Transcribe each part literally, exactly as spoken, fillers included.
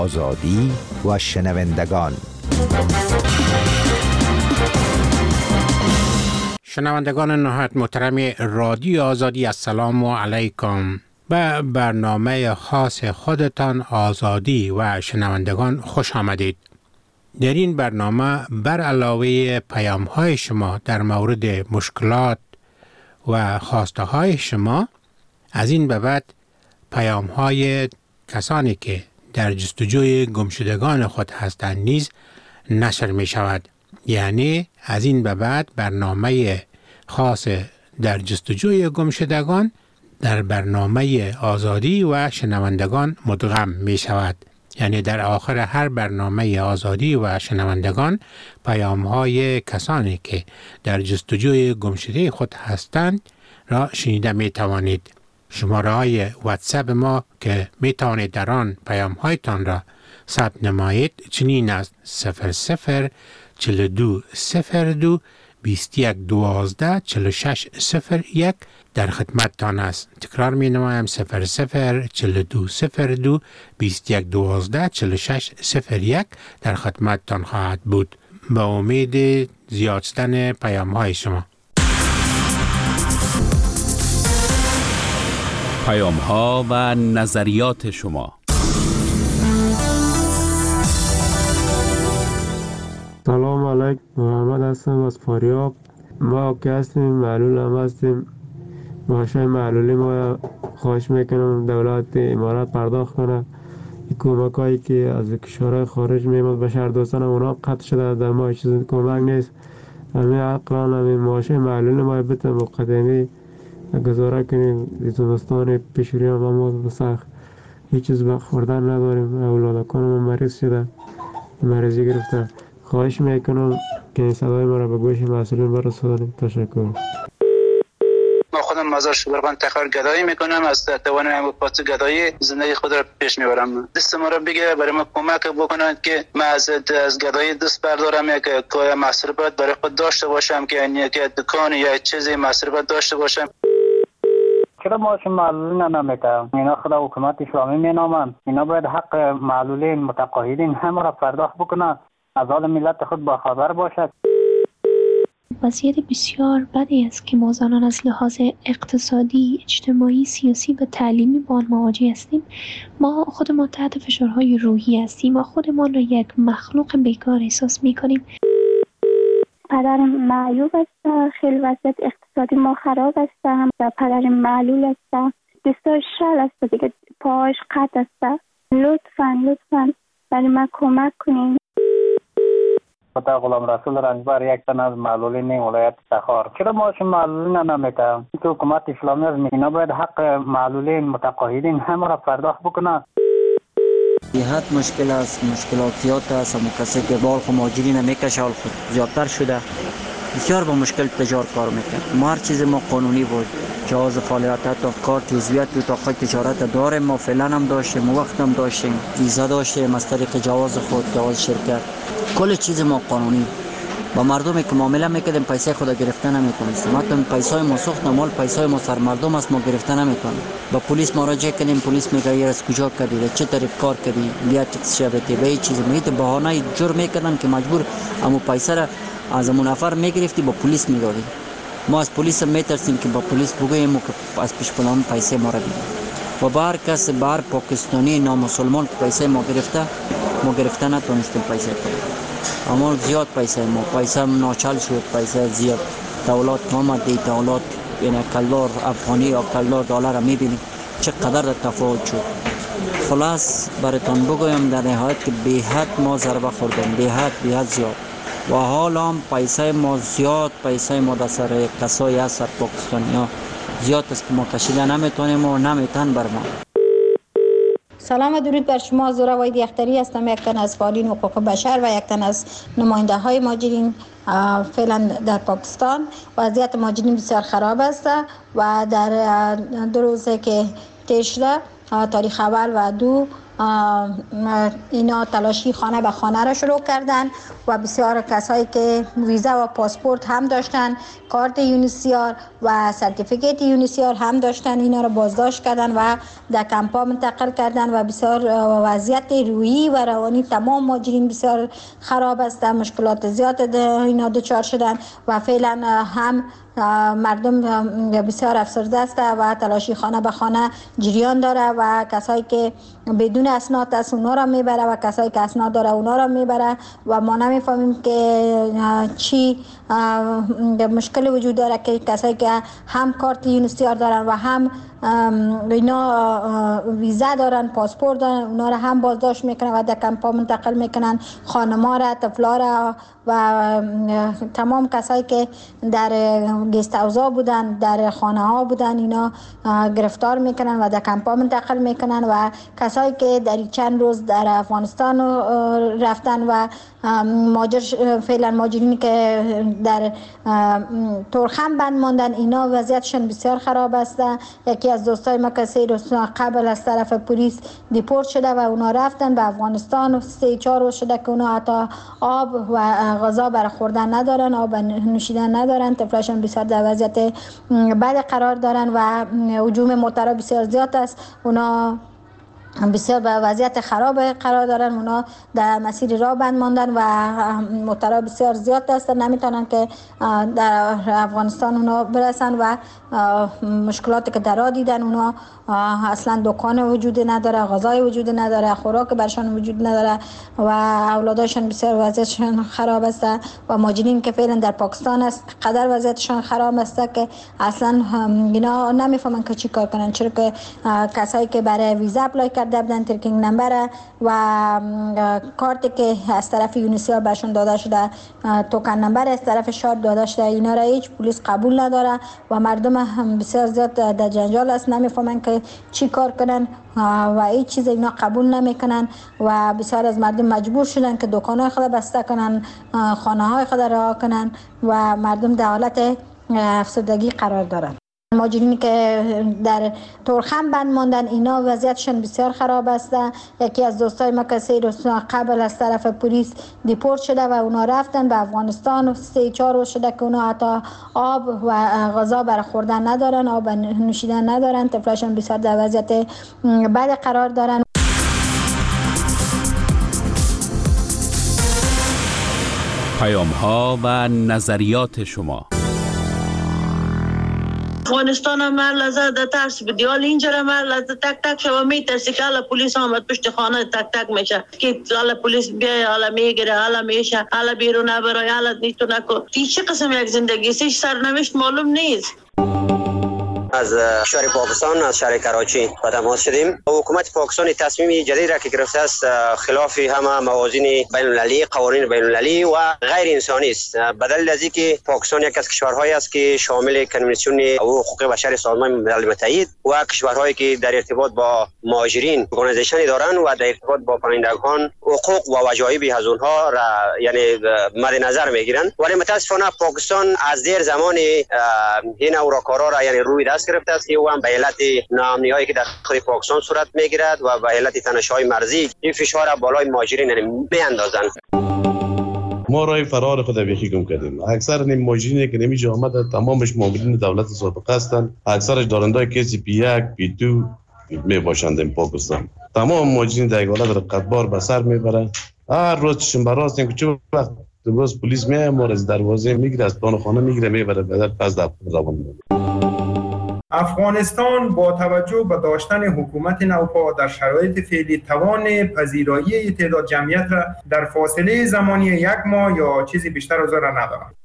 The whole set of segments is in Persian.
آزادی و شنوندگان. شنوندگان نهایت محترم رادیو آزادی، السلام علیکم. به برنامه خاص خودتان آزادی و شنوندگان خوش آمدید. در این برنامه بر علاوه پیام های شما در مورد مشکلات و خواسته های شما، از این به بعد پیام های کسانی که در جستجوی گمشدگان خود هستند نیز نشر می شود. یعنی از این به بعد برنامه خاص در جستجوی گمشدگان در برنامه آزادی و شنوندگان مدغم می شود. یعنی در آخر هر برنامه آزادی و شنوندگان پیام های کسانی که در جستجوی گمشده خود هستند را شنیده می توانید. شماره های واتساپ ما که می توانید در آن پیام هایتان را ثبت نمایید چنین است: صفر صفر چهل و دو صفر دو بیست و یک دوازده چهل و شش صفر یک در خدمتتان است. تکرار می نمایم: صفر صفر چهل و دو صفر دو بیست و یک دوازده چهل و شش صفر یک در خدمتتان خواهد بود. به امید زیاد شدن پیام های شما. پیام ها و نظریات شما. سلام علیکم، محمد هستم از فاریاب. ما که هستیم معلول هم هستیم. ماشای معلولی ما خواهش میکنم دولت امارات پرداخت کنه. این کمک هایی که از کشورهای خارج میمد به شهر دوستان اونا قطع شده، در ما چیز کمک نیست. همین عقلان همین ماشای معلولی ما بتن مقدمی گزاره کنیم. زمستان پیشوری هم ما سخت هیچ چیز به خوردن نداریم. اولادکان ما مریض شده، مریضی گرفتن. خواهش میکنم که این صدای ما را به گوش مسئولین برسانید. تشکر. ما خودم مزار شبرغان تخار گدایی میکنم، از توانم پاس گدایی زندگی خود را پیش میبرم. دست ما را بگیره برای ما کمک بکنند که ما از از گدایی دست بردارم، یک کوی مصرفات برای خود داشته باشم، که یک دکان یا چیزی مصرفات داشته باشم. چرا ماشین معلولین نمیکنم؟ اینا خدا حکومت اسلامی مینامند. اینا باید حق معلولین متقاعدین همه را پرداخت بکنند، از حال ملت خود با خبر باشد. وضعیت بسیار بدی است که ما زنان از لحاظ اقتصادی، اجتماعی، سیاسی و تعلیمی با آن مواجه هستیم. ما خودمان تحت فشارهای روحی هستیم. ما خودمان را یک مخلوق بیکار احساس می‌کنیم. پدرم معیوب است، خیلی وضعیت اقتصادی ما خراب است. پدرم معلول است، دستاش شل است دیگه، پاش قطع است. لطفاً لطفاً برای من کمک کنین. خدا غلام رسول رنجبر، یک تن از معلولین ولایت تخار. چرا ماشین معلولین نمیکنم؟ که حکومت اسلامی از اینا باید حق معلولین متقاعدین همه را پرداخت بکنن. صحت مشکل است، مشکلاتیات است. اما کسی که بال خو ماجری نمیکشه حال خود زیادتر شده، بسیار با مشکل تجار کار میکنه. ما هر چیز ما قانونی بود، جواز فعالیت تا کارت عضویت تو اتاق تجارت داریم. ما فعلا هم داشتیم، وقت هم داشتیم، ویزا داشتیم از طریق جواز خود، جواز شرکت، کل چیز ما قانونی. با مردمی که معامله میکردیم پیسه خود گرفته نمیتونستیم. ما پیسای ما سوخت، مال پیسای ما سر مردم است، ما گرفته نمیتونیم. با پلیس مراجعه کردیم، پلیس میگه این از کجا کردی، چه طریق کار کردی، بیا تکس شبته به چیز میگه بهانه جرم میکردن که مجبور امو پیسه را از اون نفر میگرفتی با پلیس میدادی. ما از پلیس هم میترسیم که با پلیس بگوییم که از پیش پلان پیسه ما را بگیر. و بار کس بار پاکستانی نامسلمان پیسه ما گرفته، ما گرفته نتونستیم پیسه کنیم. اما زیاد پیسه ما پیسه ناچل شد، پیسه زیاد. دولت آمد دی دولت یعنی کلدار افغانی یا کلدار دلار میبینی چقدر تفاوت شد. خلاص براتون بگویم در نهایت که به حد ما ضربه خوردیم، به حد به حد زیاد. و حالا هم پیسه ما زیاد، پیسه ما در سر کسایی هست سر پاکستانی ها زیاد است که ما کشیده نمیتونیم و نمیتن بر ما. سلام و درود بر شما. زورا وحید یختری هستم، یک تن از فعالین حقوق بشر و یک تن از نماینده های مهاجرین فعلا در پاکستان. وضعیت مهاجرین بسیار خراب است و در دو روزه که تیر شده، تاریخ اول و دو اینا تلاشی خانه به خانه را شروع کردن و بسیار کسایی که ویزا و پاسپورت هم داشتن، کارت یونیسیار و سرتیفیکیت یونیسیار هم داشتن، اینا را بازداشت کردن و در کمپا منتقل کردن و بسیار وضعیت روحی و روانی تمام مهاجرین بسیار خراب است، مشکلات زیاد اینا دچار شدن و فعلا هم مردم بسیار افسرده است و تلاشی خانه به خانه جریان داره و کسایی که بدون اسناد است اونا را میبره و کسایی که اسناد داره اونا را میبره و ما نمیفهمیم که چی مشکل وجود داره که کسایی که هم کارت یونیسیار دارن و هم اینا ویزا دارن، پاسپورت دارن، اونا را هم بازداشت میکنن و در کمپا منتقل میکنن، خانما را، طفلا را و تمام کسایی که در گست هاوس‌ها بودن، در خانه ها بودن، اینا گرفتار میکنن و در کمپا منتقل میکنن و کسایی که در چند روز در افغانستان رفتن و ماجر فعلا ماجرینی که در تورخم بند ماندن، اینا وضعیتشون بسیار خراب است. یکی از دوستای ما که سه روز قبل از طرف پلیس دیپورت شده و اونا رفتن به افغانستان، سه چهار روز شده که اونا حتی آب و غذا برای خوردن ندارن، آب نوشیدن ندارن، طفلاشون بسیار در وضعیت بد قرار دارن و هجوم موترها بسیار زیاد است، اونا بسیار به وضعیت خراب قرار دارن، اونا در مسیر راه بند ماندن و موترها بسیار زیاد هستن، نمیتونن که در افغانستان اونا برسن و مشکلاتی که در راه دیدن، اونا اصلا دکان وجود نداره، غذای وجود نداره، خوراک برشان وجود نداره و اولاداشون بسیار وضعیتشان خراب است و مهاجرین که فعلا در پاکستان است قدر وضعیتشان خراب است که اصلا اینا نمیفهمن که چی کار کنن، چرا که کسایی که برای ویزا اپلای کرده بودن، ترکینگ نمبر و کارتی که از طرف یونیسیار برشون داده شده، توکن نمبر از طرف شاد داده شده، اینا را هیچ پلیس قبول نداره و مردم هم بسیار زیاد در جنجال است، نمیفهمن که چی کار کنن و هیچ چیز اینا قبول نمیکنن و بسیار از مردم مجبور شدن که دکانهای خود بسته کنن، خانه های خود رها کنن و مردم در حالت افسردگی قرار دارن. مهاجرینی که در تورخم بند ماندن، اینا وضعیتشون بسیار خراب است. یکی از دوستای ما که سه روز قبل از طرف پلیس دیپورت شده و اونا رفتن به افغانستان، سه چهار روز شده که اونا حتی آب و غذا برای خوردن ندارن، آب نوشیدن ندارن، طفلاشون بسیار در وضعیت بد قرار دارن. پیام ها و نظریات شما. افغانستان هم هر لحظه در ترس بدی، حالا اینجا هم هر لحظه تک تک شما میترسی که حالا پلیس آمد پشت خانه تک تک میشه که حالا پلیس بیای، حالا میگیره، حالا میشه، حالا بیرون نبرای، حالا نیتو نکن. این چه قسم یک زندگی است؟ هیچ سرنوشت معلوم نیست. از شهر پاکستان، از شهر کراچی با تماس شدیم. حکومت پاکستان تصمیم جدید را که گرفته است خلاف همه موازین بین المللی، قوانین بین المللی و غیر انسانی است. به دلیل از اینکه پاکستان یک از کشورهایی است که شامل کنوانسیون حقوق بشر سازمان ملل متحد و کشورهایی که در ارتباط با مهاجرین ارگانیزیشنی دارند و در ارتباط با پناهندگان حقوق و وجایب از اونها را یعنی مد نظر میگیرند، ولی متاسفانه پاکستان از دیر زمان این اوراکارا را یعنی روی دست گرفته است که او هم به علت ناامنی‌هایی که در خود پاکستان صورت میگیرد و به علت تنش‌های مرزی این فشار را بالای مهاجرین میاندازند. ما راه فرار خود بیخی گم کردیم. اکثر نیم مهاجرینی که نمیشه آمده تمامش مامورین دولت سابقه هستند، اکثرش دارنده کسی پی یک پی دو می باشند این پاکستان. تمام مهاجرین در حالت رقتبار به سر میبره. هر روز چشم براست این که چه وقت روز پلیس میاد ما از دروازه میگیره، از پان خانه میگیره میبره بعد پس در روان میشه. افغانستان با توجه به داشتن حکومت نوپا در شرایط فعلی توان پذیرایی تعداد جمعیت را در فاصله زمانی یک ماه یا چیزی بیشتر از آن را ندارد.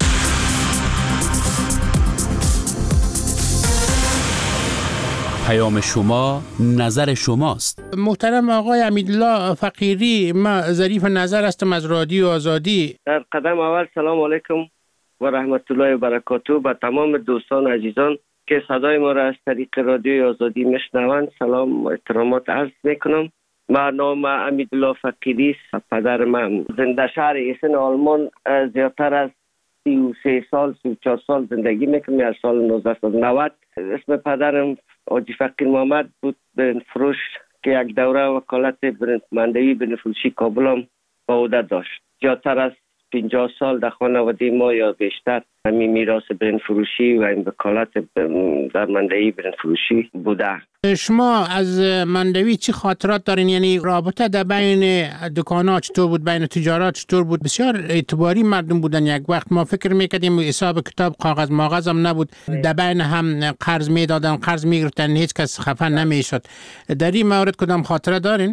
پیام شما نظر شماست. محترم آقای امیدالله فقیری، ما ظریف نظر هستم از رادیو آزادی. در قدم اول سلام علیکم و رحمت الله و برکاته به تمام دوستان و عزیزان که صدای ما را از طریق رادیو آزادی میشنوند سلام و احترامات عرض میکنم. من نام امیدالله فقیری است. پدر من زنده شهر ایسن آلمان زیادتر از سی و سه سال سی و چهار سال زندگی میکنم. از سال نوزده صد و نود اسم پدرم حاجی فقیر محمد بود. به فروش که یک دوره وکالت مندوی بنفروشی کابل هم به عهده داشت. زیادتر از پنجاه سال در خانواده ما یا بیشتر همین میراث برنج فروشی و این وکالت در مندوی برنج فروشی بوده. شما از مندوی چی خاطرات دارین؟ یعنی رابطه در بین دکان‌ها چطور بود، بین تجارت چطور بود؟ بسیار اعتباری مردم بودن. یک وقت ما فکر میکردیم حساب کتاب کاغذ ماغذ هم نبود، در بین هم قرض میدادن، قرض میگرفتن، هیچ کس خفه نمیشد. در این مورد کدام خاطره دارین؟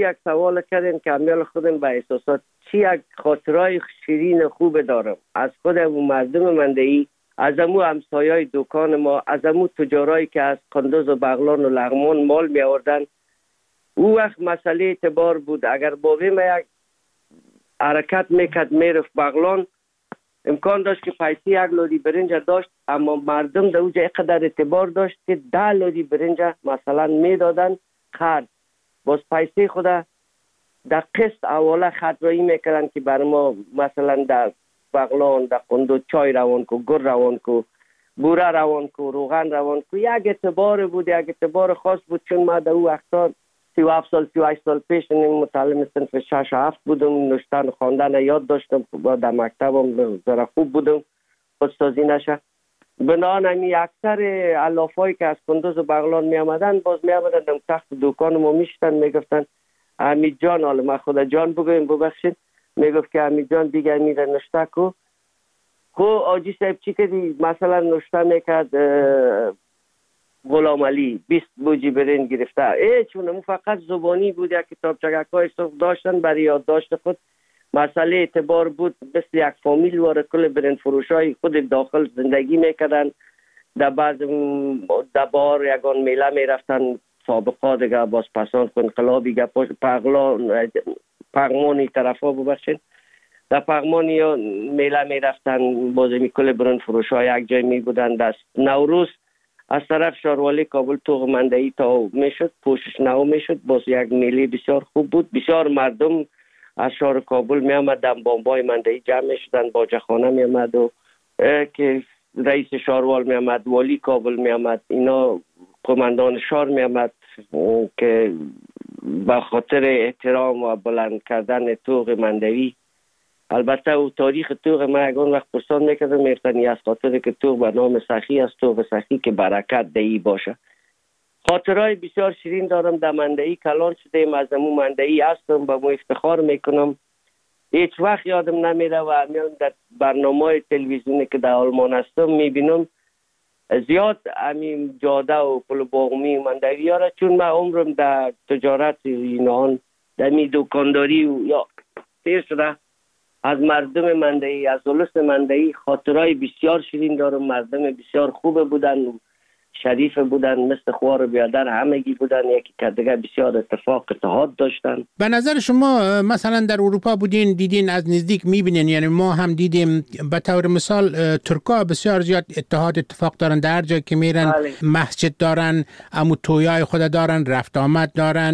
به نظر شما مثلا در اروپا بودین، دیدین، از نزدیک میبینین، یعنی ما هم دیدیم به طور مثال ترکا بسیار زیاد اتحاد اتفاق دارن، در جایی که میرن بله. مسجد دارن، امو تویای خود دارن، رفت آمد دارن،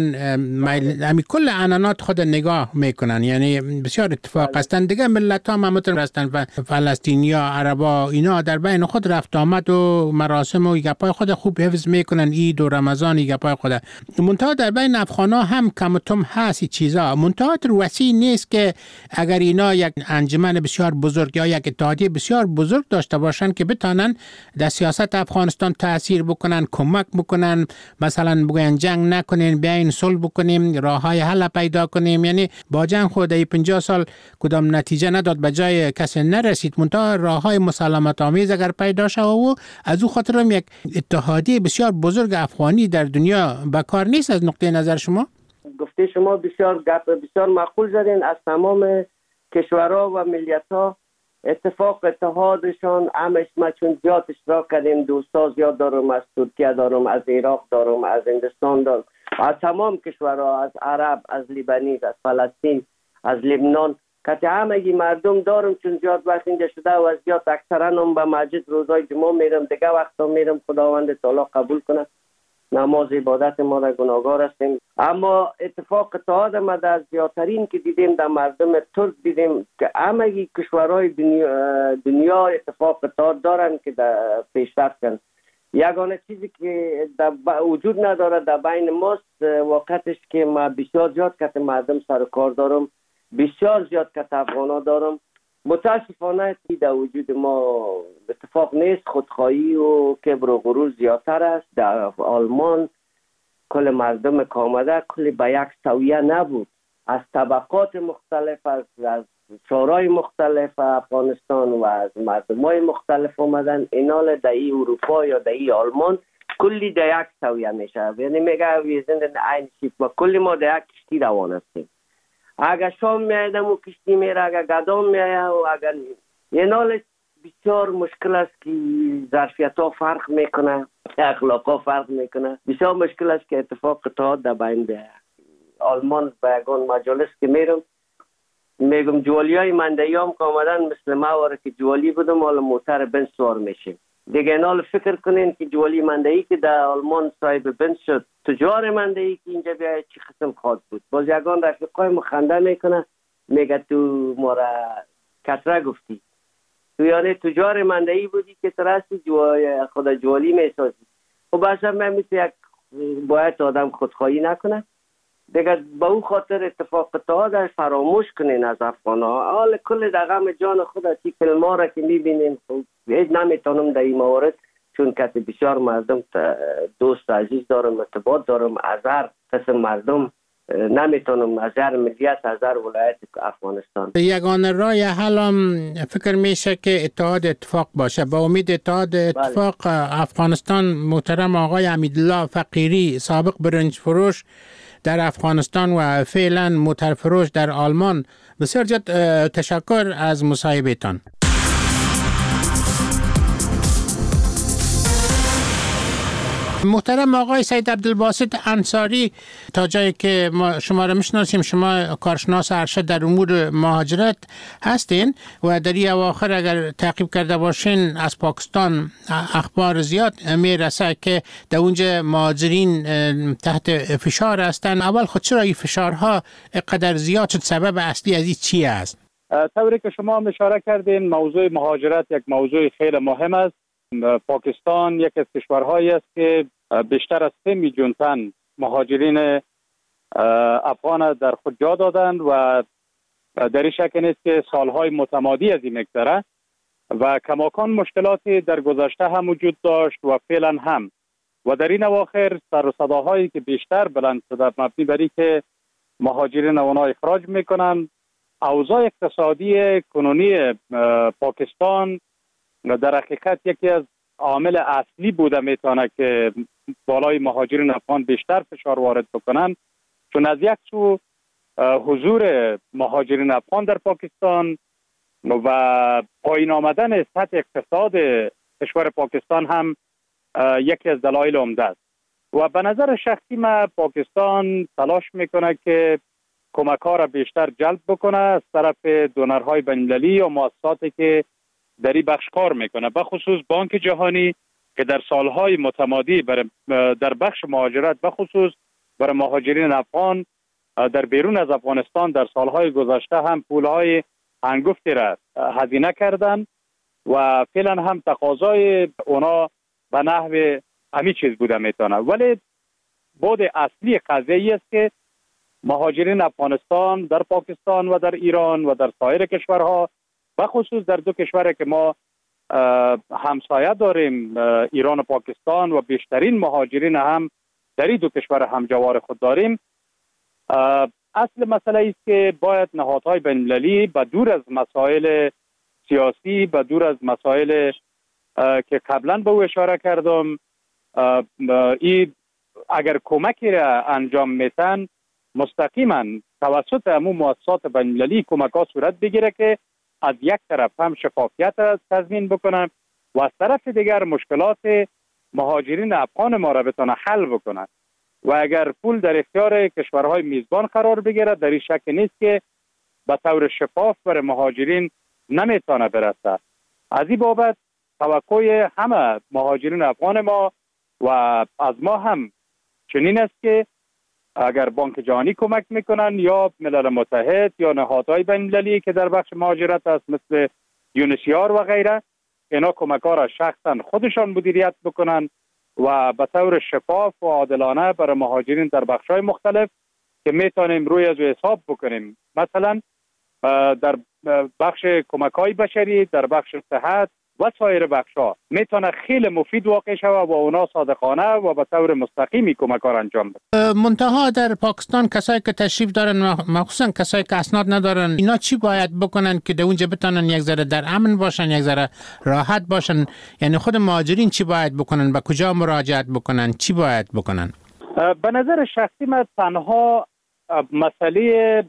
همین کل عنانات خود نگاه میکنن، یعنی بسیار اتفاق بله. هستن. دیگه ملت ها هم هستن و فلسطینیا، عربا، اینا در بین خود رفت آمد و مراسم و گپای خود خوب حفظ میکنن، عید و رمضان گپای خود. منتها در بین افغانا هم کم و کم هست چیزا، منتها وسیع نیست که اگر اینا یک انجمن بسیار بزرگ یا یک اتحادیه بسیار بزرگ داشته باشن که بتانن در سیاست افغانستان تاثیر بکنن، کمک بکنن، مثلا بگن جنگ نکنین، بیاین صلح بکنیم، راههای حل پیدا کنیم. یعنی با جنگ خود ای پنجاه سال کدام نتیجه نداد، به جای کسی نرسید، منتها راههای مسالمت آمیز اگر پیدا شه و از او خاطر هم یک اتحادیه بسیار بزرگ افغانی در دنیا بکار نیست. از نقطه نظر شما گفته شما بسیار گپ بسیار معقول زدین. از تمام کشورها و ملیت‌ها اتفاق اتحادشان همش ما چون زیاد اشتراک کردیم، دوستا زیاد دارم، از ترکیه دارم، از عراق دارم، از هندوستان دارم، از تمام کشورها، از عرب، از لیبنیز، از فلسطین، از لبنان، که همگی مردم دارم. چون زیاد وقت اینجا شده و از زیاد اکثرا هم به مسجد روزای جمعه میرم، دیگه وقتا میرم، خداوند تعالی قبول کنه نماز عبادت ما را گناهگار هستیم. اما اتفاق اتحاد ما در زیادترین که دیدیم در مردم ترک دیدیم که همگی کشورهای دنیا, دنیا اتفاق اتحاد دارن که در پیشرفت کن. یگانه چیزی که وجود نداره در بین ماست واقعتش که ما بسیار زیاد کت مردم سر و کار دارم، بسیار زیاد کت افغانا دارم. متاسفانه در وجود ما اتفاق نیست، خودخواهی و کبر و غرور زیادتر است. در آلمان کل مردم که آمده کل به یک سویه نبود، از طبقات مختلف، از, از شورای مختلف افغانستان و از مردمای مختلف آمدن. اینال در ای اروپا یا در ای آلمان کلی در یک سویه میشه، یعنی میگه ویزند این شیپ ما کلی ما در یک کشتی روان هستیم. اگر شام میایدم و کشتی میره، اگر گدام میاید و اگر اینال بسیار مشکل است که ظرفیت ها فرق میکنه، اخلاق ها فرق میکنه. بسیار مشکل است که اتفاق اتحاد در بین ده آلمان به یگان مجالس که میرم میگم جوالی های مندهی هم که آمدن مثل ما واره که جوالی بودم حالا موتر بنز سوار میشیم دیگه. اینال فکر کنین که جوالی مندهی که در آلمان صاحب بنز شد، تجار مندهی که اینجا بیاید چی قسم خواهد بود. باز یگان رفیقای مخنده میکنه میگه تو ما را کتره گفتی، تو یعنی تجار مندهی بودی که ترستی جو... خدا جوالی میسازی. خب باشم من مثل یک باید آدم خودخواهی نکنه دیگه. با اون خاطر اتفاق اتحاد فراموش کنین از افغان ها. حال کل در غم جان خود تی کلمه را که میبینین هیچ نمیتونم در این موارد، چون کسی بسیار مردم دوست عزیز دارم، ارتباط دارم، از هر قسم مردم نمیتونم، از هر ملیت، از هر ولایت افغانستان. یگانه راه حل هم فکر میشه که اتحاد اتفاق باشه. با امید اتحاد اتفاق بله. افغانستان محترم آقای امیدالله فقیری سابق برنج فروش در افغانستان و فعلا موتر فروش در آلمان، بسیار زیاد تشکر از مصاحبهتان. محترم آقای سید عبدالباسط انصاری، تا جایی که ما شما را میشناسیم شما کارشناس ارشد در امور مهاجرت هستین و در این اواخر اگر تعقیب کرده باشین از پاکستان اخبار زیاد میرسه که در اونجا مهاجرین تحت فشار هستن. اول خود چرا این فشارها قدر زیاد شد؟ سبب اصلی از این چی است؟ طوری که شما اشاره کردین موضوع مهاجرت یک موضوع خیلی مهم است. پاکستان یک از کشورهایی است که بیشتر از سه میلیون تن مهاجرین افغان در خود جا دادند و در این شک نیست که سالهای متمادی از این مگذره و کماکان مشکلاتی در گذشته هم وجود داشت و فعلا هم. و در این اواخر سر و صداهایی که بیشتر بلند شده مبنی بر اینکه مهاجرین آنها اخراج میکنند. اوضاع اقتصادی کنونی پاکستان در حقیقت یکی از عامل اصلی بوده میتونه که بالای مهاجرین افغان بیشتر فشار وارد بکنن، چون از یک سو حضور مهاجرین افغان در پاکستان و پایین آمدن سطح اقتصاد کشور پاکستان هم یکی از دلایل عمده است. و به نظر شخصی من پاکستان تلاش میکنه که کمک ها را بیشتر جلب بکنه از طرف دونرهای بین‌المللی و مؤسساتی که در این بخش کار میکنه، به خصوص بانک جهانی که در سالهای متمادی در بخش مهاجرت به خصوص برای مهاجرین افغان در بیرون از افغانستان در سالهای گذشته هم پولهای انگفتی را هزینه کردن و فعلا هم تقاضای اونا به نحو همین چیز بوده میتونه. ولی بود اصلی قضیه است که مهاجرین افغانستان در پاکستان و در ایران و در سایر کشورها، به خصوص در دو کشوری که ما همسایه داریم ایران و پاکستان و بیشترین مهاجرین هم در این دو کشور همجوار خود داریم، اصل مسئله است که باید نهادهای بین‌المللی به دور از مسائل سیاسی، به دور از مسائل که قبلا به او اشاره کردم، این اگر کمکی را انجام میتن مستقیما توسط همون مؤسسات بین‌المللی کمک ها صورت بگیره که از یک طرف هم شفافیت را تضمین بکنن و از طرف دیگر مشکلات مهاجرین افغان ما را بتونه حل بکنن. و اگر پول در اختیار کشورهای میزبان قرار بگیره در این شک نیست که به طور شفاف برای مهاجرین نمیتونه برسه. از این بابت توقع همه مهاجرین افغان ما و از ما هم چنین است که اگر بانک جهانی کمک میکنن یا ملل متحد یا نهادهای بین‌المللی که در بخش مهاجرت است مثل یونسیار و غیره، اینا کمک ها را شخصا خودشان مدیریت بکنن و به طور شفاف و عادلانه برای مهاجرین در بخش‌های مختلف که میتونیم روی از حساب بکنیم. مثلا در بخش کمک‌های بشری، در بخش صحت و سایر بخش‌ها میتونه خیلی مفید واقع شود و اونا صادقانه و به طور مستقیمی کمک را انجام بده. منتها در پاکستان کسایی که تشریف دارن، مخصوصا کسایی که اسناد ندارن، اینا چی باید بکنن که در اونجا بتونن یک ذره در امن باشن، یک ذره راحت باشن؟ یعنی خود مهاجرین چی باید بکنن؟ به کجا مراجعت بکنن؟ چی باید بکنن؟ به نظر شخصی من تنها مسئله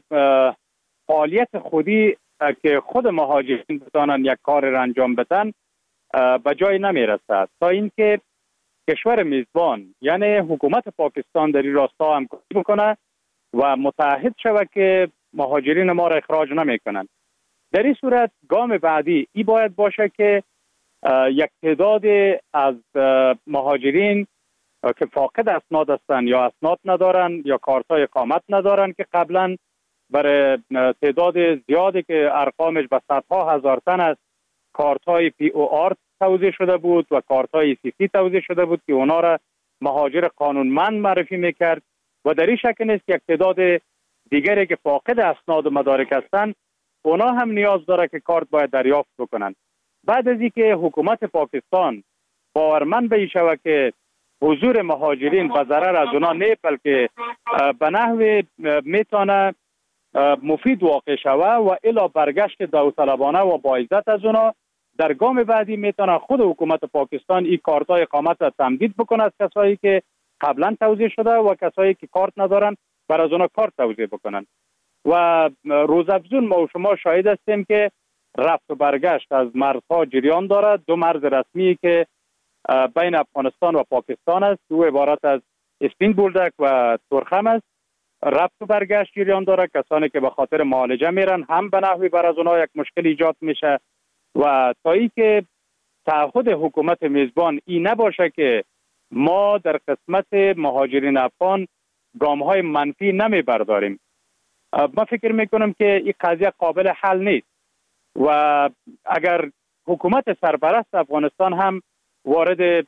فعالیت خودی که خود مهاجرین بتانن یک کار را انجام بدن به جای نمی رسد تا اینکه کشور میزبان یعنی حکومت پاکستان در این راستا همکاری بکنه و متعهد شود که مهاجرین ما را اخراج نمی کنند. در این صورت گام بعدی ای باید باشه که یک تعداد از مهاجرین که فاقد اسناد هستند یا اسناد ندارن یا کارتای اقامت ندارن که قبلا برای تعداد زیادی که ارقامش به صدها هزار تن است کارتای پی او آر توزیع شده بود و کارتای سی سی توزیع شده بود که اونا را مهاجر قانونمند معرفی میکرد و در این شکل نیست یک تعداد دیگری که فاقد اسناد و مدارک هستند اونا هم نیاز داره که کارت باید دریافت بکنن. بعد از اینکه حکومت پاکستان باورمند به این شود که حضور مهاجرین به ضرر از اونا نه بلکه به نحو میتونه مفید واقع شود و الی برگشت داوطلبانه و با عزت از اونا، در گام بعدی میتونه خود حکومت پاکستان این کارتای اقامت را تمدید بکنه از کسایی که قبلا توزیع شده و کسایی که کارت ندارن بر از اونا کارت توزیع بکنن. و روزافزون ما و شما شاهد هستیم که رفت و برگشت از مرزها جریان دارد. دو مرز رسمی که بین افغانستان و پاکستان است، دو عبارت از اسپین بولدک و ترخم است، رفت و برگشت جریان داره. کسانی که به خاطر معالجه میرن هم به نحوی بر از اونها یک مشکل ایجاد میشه و تا ای که تعهد حکومت میزبان این نباشه که ما در قسمت مهاجرین افغان گام های منفی نمی برداریم، ما فکر میکنم که این قضیه قابل حل نیست و اگر حکومت سرپرست افغانستان هم وارد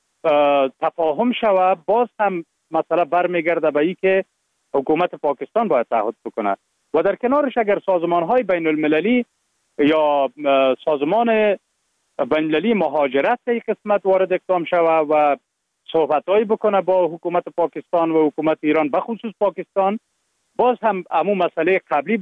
تفاهم شود باز هم مسئله برمیگرده به این که حکومت پاکستان باید تعهد بکنه و در کنارش اگر سازمان های بین المللی یا سازمان بین المللی مهاجرت در این قسمت وارد اقدام شود و صحبت هایی بکنه با حکومت پاکستان و حکومت ایران بخصوص پاکستان، باز هم همون مسئله قبلی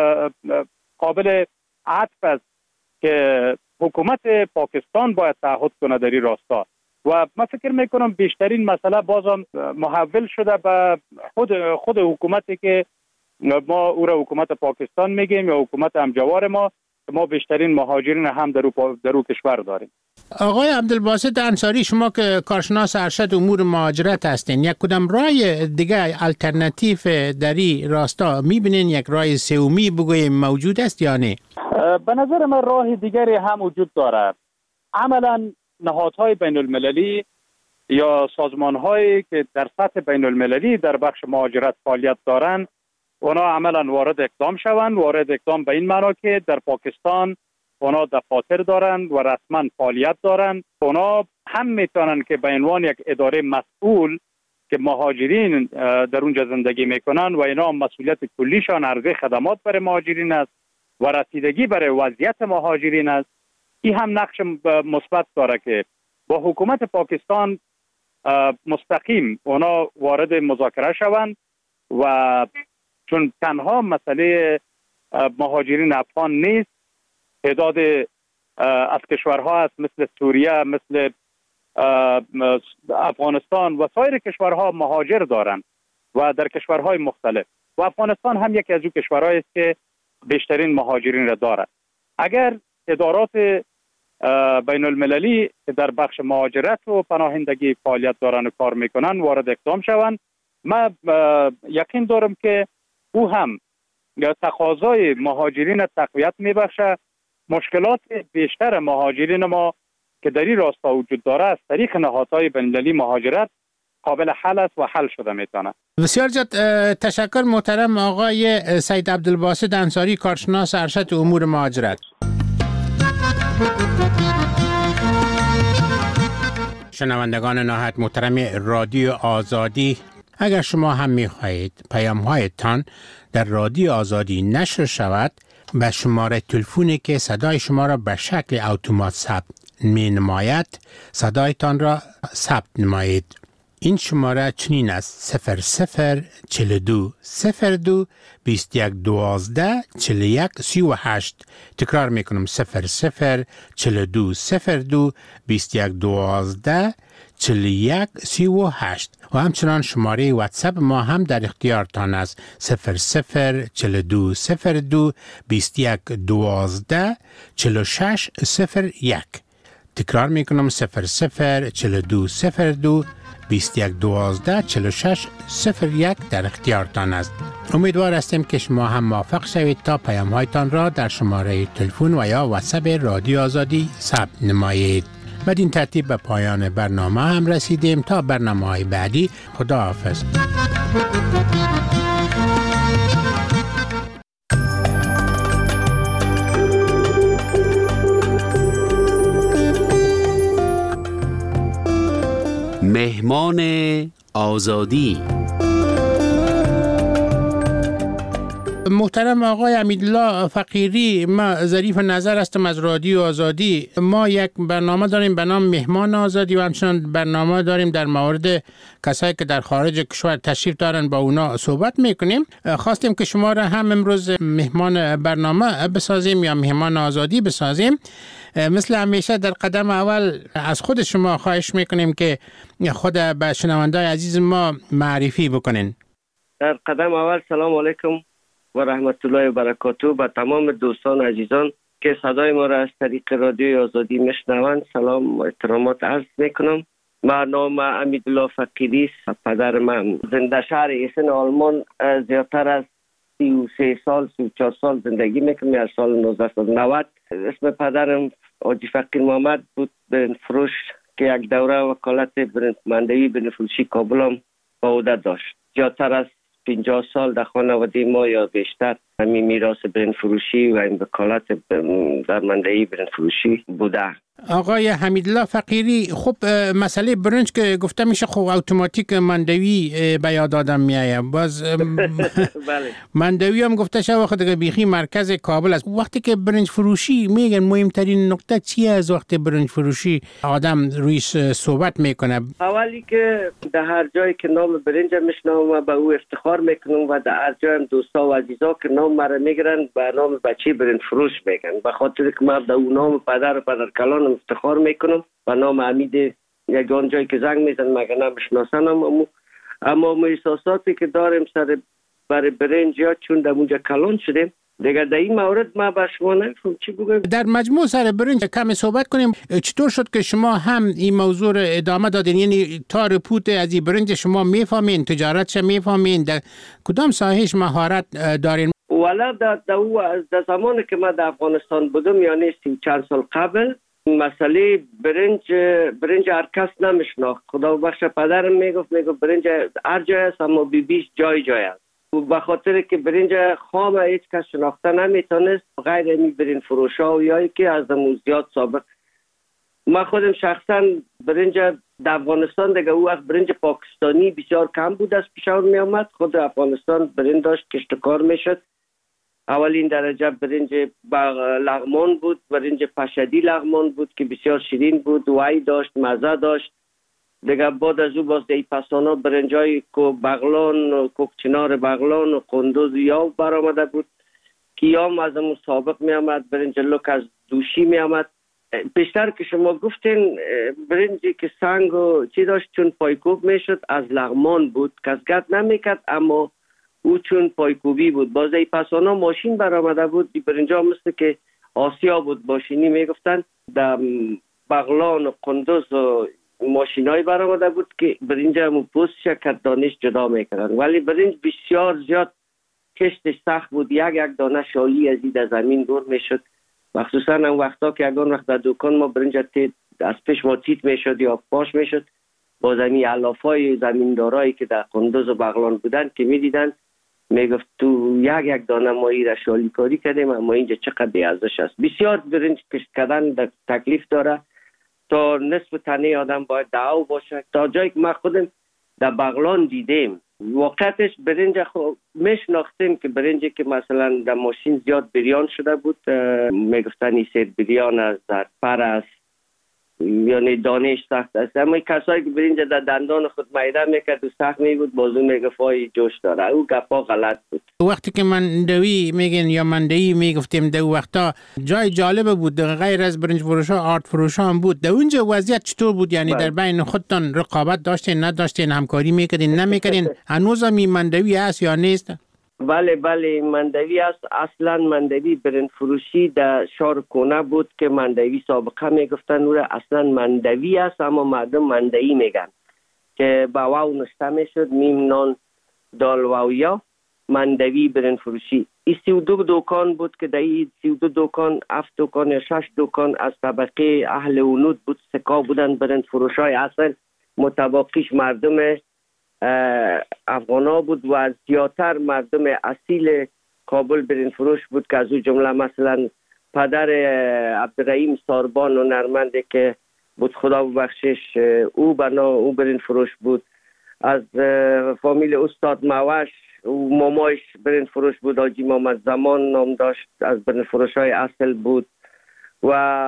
قابل عطف است که حکومت پاکستان باید تعهد کنه در این راستا و من فکر میکنم بیشترین مسئله بازم محول شده به خود خود حکومتی که ما او را حکومت پاکستان میگیم یا حکومت همجوار ما، ما بیشترین مهاجرین هم در او در او کشور داریم. آقای عبدالباسط انصاری، شما که کارشناس ارشد امور مهاجرت هستین، یک کدام راه دیگه الटरनेटिव در این راستا میبینین؟ یک راه سومی بگویم موجود است یا نه؟ به نظر من راه دیگری هم وجود دارد. عملا نهادهای بین المللی یا سازمانهایی که در سطح بین المللی در بخش مهاجرت فعالیت دارند اونا عملا وارد اقدام شوند. وارد اقدام به این معنا که در پاکستان اونا دفاتر دارند و رسما فعالیت دارند. اونا هم میتونن که به عنوان یک اداره مسئول که مهاجرین در اونجا زندگی میکنن و اینا مسئولیت کلیشان عرضه خدمات برای مهاجرین است و رسیدگی برای وضعیت مهاجرین است، این هم نقش مثبت داره که با حکومت پاکستان مستقیم اونا وارد مذاکره شوند و چون تنها مسئله مهاجرین افغان نیست، تعداد از کشورها هست مثل سوریه، مثل افغانستان و سایر کشورها مهاجر دارند و در کشورهای مختلف و افغانستان هم یکی از او کشورهایی است که بیشترین مهاجرین را دارد. اگر ادارات بین المللی در بخش مهاجرت و پناهندگی فعالیت دارن و کار میکنن وارد اقدام شوند، من یقین دارم که او هم تقاضای مهاجرین تقویت میبخشه. مشکلات بیشتر مهاجرین ما که در این راستا وجود داره از طریق نهادهای بین المللی مهاجرت قابل حل است و حل شده میتونه. بسیار زیاد تشکر محترم آقای سید عبدالباسط انصاری، کارشناس ارشد امور مهاجرت. شنوندگان نهایت محترم رادیو آزادی، اگر شما هم می خواهید پیام هایتان در رادیو آزادی نشر شود، به شماره تلفنی که صدای شما را به شکل اتومات ثبت می نماید صدایتان را ثبت نمایید. این شماره چنین است: صفر صفر چهل و دو صفر دو بیست و یک دوازده چهل و یک سی و هشت. تکرار میکنم: صفر صفر چهل و دو صفر دو بیست و یک دوازده چهل و یک سی و هشت. و همچنان شماره واتساپ ما هم در اختیارتان است: صفر صفر چهل و دو صفر دو بیست و یک دوازده چهل و شش صفر یک. تکرار میکنم: صفر صفر چهل و دو صفر دو بیست و یک دوازده چهل و شش صفر یک در اختیارتان است. امیدوار هستیم که شما هم موفق شوید تا پیام هایتان را در شماره تلفن و یا واتساپ رادیو آزادی ثبت نمایید. بدین ترتیب به پایان برنامه هم رسیدیم. تا برنامه های بعدی، خدا حافظ. مهمان آزادی. محترم آقای حمیدالله فقیری، ما ظریف نظر هستم از رادیو آزادی. ما یک برنامه داریم به نام مهمان آزادی و همچنان برنامه داریم در مورد کسایی که در خارج کشور تشریف دارن با اونا صحبت میکنیم. خواستیم که شما را هم امروز مهمان برنامه بسازیم یا مهمان آزادی بسازیم. مثل همیشه در قدم اول از خود شما خواهش میکنیم که خود به شنوندای عزیز ما معرفی بکنین. در قدم اول سلام علیکم و رحمت الله و برکاته به تمام دوستان و عزیزان که صدای ما را از طریق رادیوی آزادی میشنوند سلام و احترامات عرض میکنم. من نام حمیدالله فقیری است. پدر من زنده شهر ایسن آلمان زیادتر از سی و سه سال سی و چهار سال زندگی میکنم. از سال نوزده صد و نود. اسم پدرم حاجی فقیر محمد بود، برنج فروش که یک دوره وکالت برنج مندوی برنج فروشی کابل هم با عهده داشت. زیادتر از پنجاه سال در خانواده ما یا بیشتر همین میراث برنج فروشی و این وکالت در مندوی برنج فروشی بوده. آقای حمیدالله فقیری، خب مسئله برنج که گفته میشه خب اتوماتیک مندوی به یاد آدم میایه. باز بله. مندوی هم گفته شده وقت دیگه بیخی مرکز کابل است. وقتی که برنج فروشی میگن مهمترین نکته چیه از وقت برنج فروشی آدم رویش صحبت میکنه؟ اولی که در هر جایی که نام برنج میشنوم و به او افتخار میکنم و در هر جای هم دوستا و عزیزا که نام مرا میگیرن به نام بچه برنج فروش میگن، به خاطر که من به اون نام پدر و پدر کلان افتخار میکنم و نام حمید یگان جایی که زنگ میزن مگه نمیشناسن. اما اما احساساتی که داریم سر برای برنج یا چون در اونجا کلان شدیم دیگه در این مورد ما به شما نمیفهم چی بگم. در مجموع سر برنج کمی صحبت کنیم. چطور شد که شما هم این موضوع رو ادامه دادین؟ یعنی تا رپوت از این برنج شما میفهمین، تجارتش میفهمین، در کدام ساحهش مهارت دارین؟ والا در در زمانی که ما در افغانستان بودم یعنی سی چند سال قبل مسئله برنج برنج هر کس نمیشناخت. خدا بخش پدرم میگفت میگفت برنج هر جای است اما بی بیش جای جای است. به خاطر که برنج خام هیچ کس شناخته نمیتونست غیر این برنج فروشا و یایی که از دمون زیاد سابق. من خودم شخصا برنج در افغانستان دیگه او وقت برنج پاکستانی بسیار کم بود از پیشور می آمد. خود افغانستان برنج داشت کشتکار میشد. اولین درجه برنج لغمان بود، برنج پشدی لغمان بود که بسیار شیرین بود، وای داشت، مزه داشت. دیگه بعد از او باز دی پسانا برنجای کو بغلان، کوکچنار بغلان و قندوز یاو برآمده بود که یام از همون سابق می آمد. برنج لوک از دوشی می آمد. بیشتر که شما گفتین برنجی که سنگ و چی داشت چون پایکوب می شد از لغمان بود، کس گرد نمی کرد اما او چون پایکوبی بود. باز ای پسانا ماشین برآمده بود. دی برنجا مثل که آسیا بود ماشینی می گفتن. در بغلان و قندوز و ماشینای برآمده بود که برنج همون پوستش که دانش جدا میکردن. ولی برنج بسیار زیاد کشتش سخت بود. یک یک دانه شالی از این زمین دور میشد. مخصوصا هم وقتا که یکان وقت در دکان ما برنج از پیش ما تیت میشد یا پاش میشد با زمین علافای زمیندارایی که در قندوز و بغلان بودن که میدیدن میگفت تو یک یک دانه ما ای را شالی کاری کردیم اما اینجا چقدر بیارزش است. بسیار برنج کشت کردن تکلیف داره. تا نصف تنه آدم باید دعو باشه. تا جایی که ما خودم در بغلان دیدیم واقعتش برنج خو میشناختیم که برنجی که مثلا در ماشین زیاد بریان شده بود، میگفتن سید بریان است، در پر است، یعنی دانش سخت است. اما کسایی که برنج در دندان خود میده میکرد و سخت می بود بازو میگفای جوش داره، او گپا غلط بود. وقتی که مندوی میگن یا مندهی میگفتیم در وقتا جای جالب بود، غیر از برنج فروش ها آرت فروش هم بود. در اونجا وضعیت چطور بود؟ یعنی در بین خودتان رقابت داشتین نداشتین، همکاری میکردین نمیکردین؟ هنوز هم این مندوی هست یا نیست؟ بله بله مندوی است. اصلا مندوی برنج فروشی در شهر کونه بود که مندوی سابقه میگفتن اون اصلا مندوی است، اما مردم مندوی میگن که با واو نشته میشد، میم نان دال واویا، مندوی برنج فروشی. این سی و دو دکان بود که در این سی و دو دکان هفت دکان یا شش دکان از طبقه اهل ونود بود، سکا بودن برنج فروش های اصل، متباقیش مردم افغانا بود و از زیادتر مردم اصیل کابل برنج فروش بود که از او جمله مثلا پدر عبدالرحیم ساربان و نرمنده که بود خدا ببخشش، او بنا او برنج فروش بود. از فامیل استاد موش او مامایش برنج فروش بود، حاجی محمد زمان نام داشت، از برنج فروش های اصل بود. و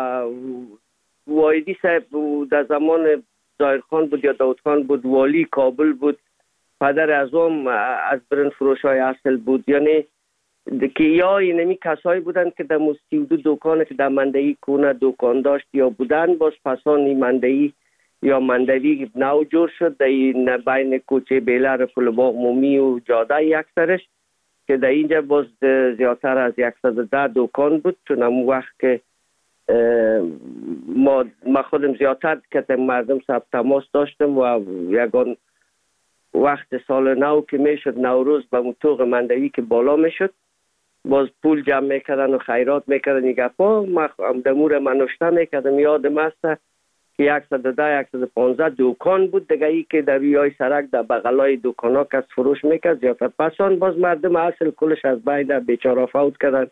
وایدی صاحب در زمان ظاهر خان بود یا داود خان بود، والی کابل بود، پدر ازم از برنج فروش های اصل بود. یعنی که یا اینمی کسایی بودن که در مستی و دو دکانه که در مندهی کونه دکان داشت یا بودن، باز پسانی مندهی یا مندوی نو جور شد در این بین کوچه بیلر پلباغ مومی و جاده یکسرش که در اینجا باز زیادتر از صد و ده دکان بود. چون همون وقت که ما, ما خودم زیادتر که مردم سب تماس داشتم و یکان وقت سال نو که میشد نوروز به مطوق مندوی که بالا میشد باز پول جمع میکردن و خیرات میکردن. نگه پا ما دمور منوشته میکردم، یادم است که صد و ده صد و پانزده دکان بود دیگه، ای که در روی سرک در بغلای دکان ها کس فروش میکرد زیادتر. پسان باز مردم اصل کلش از بین بیچاره فوت کردن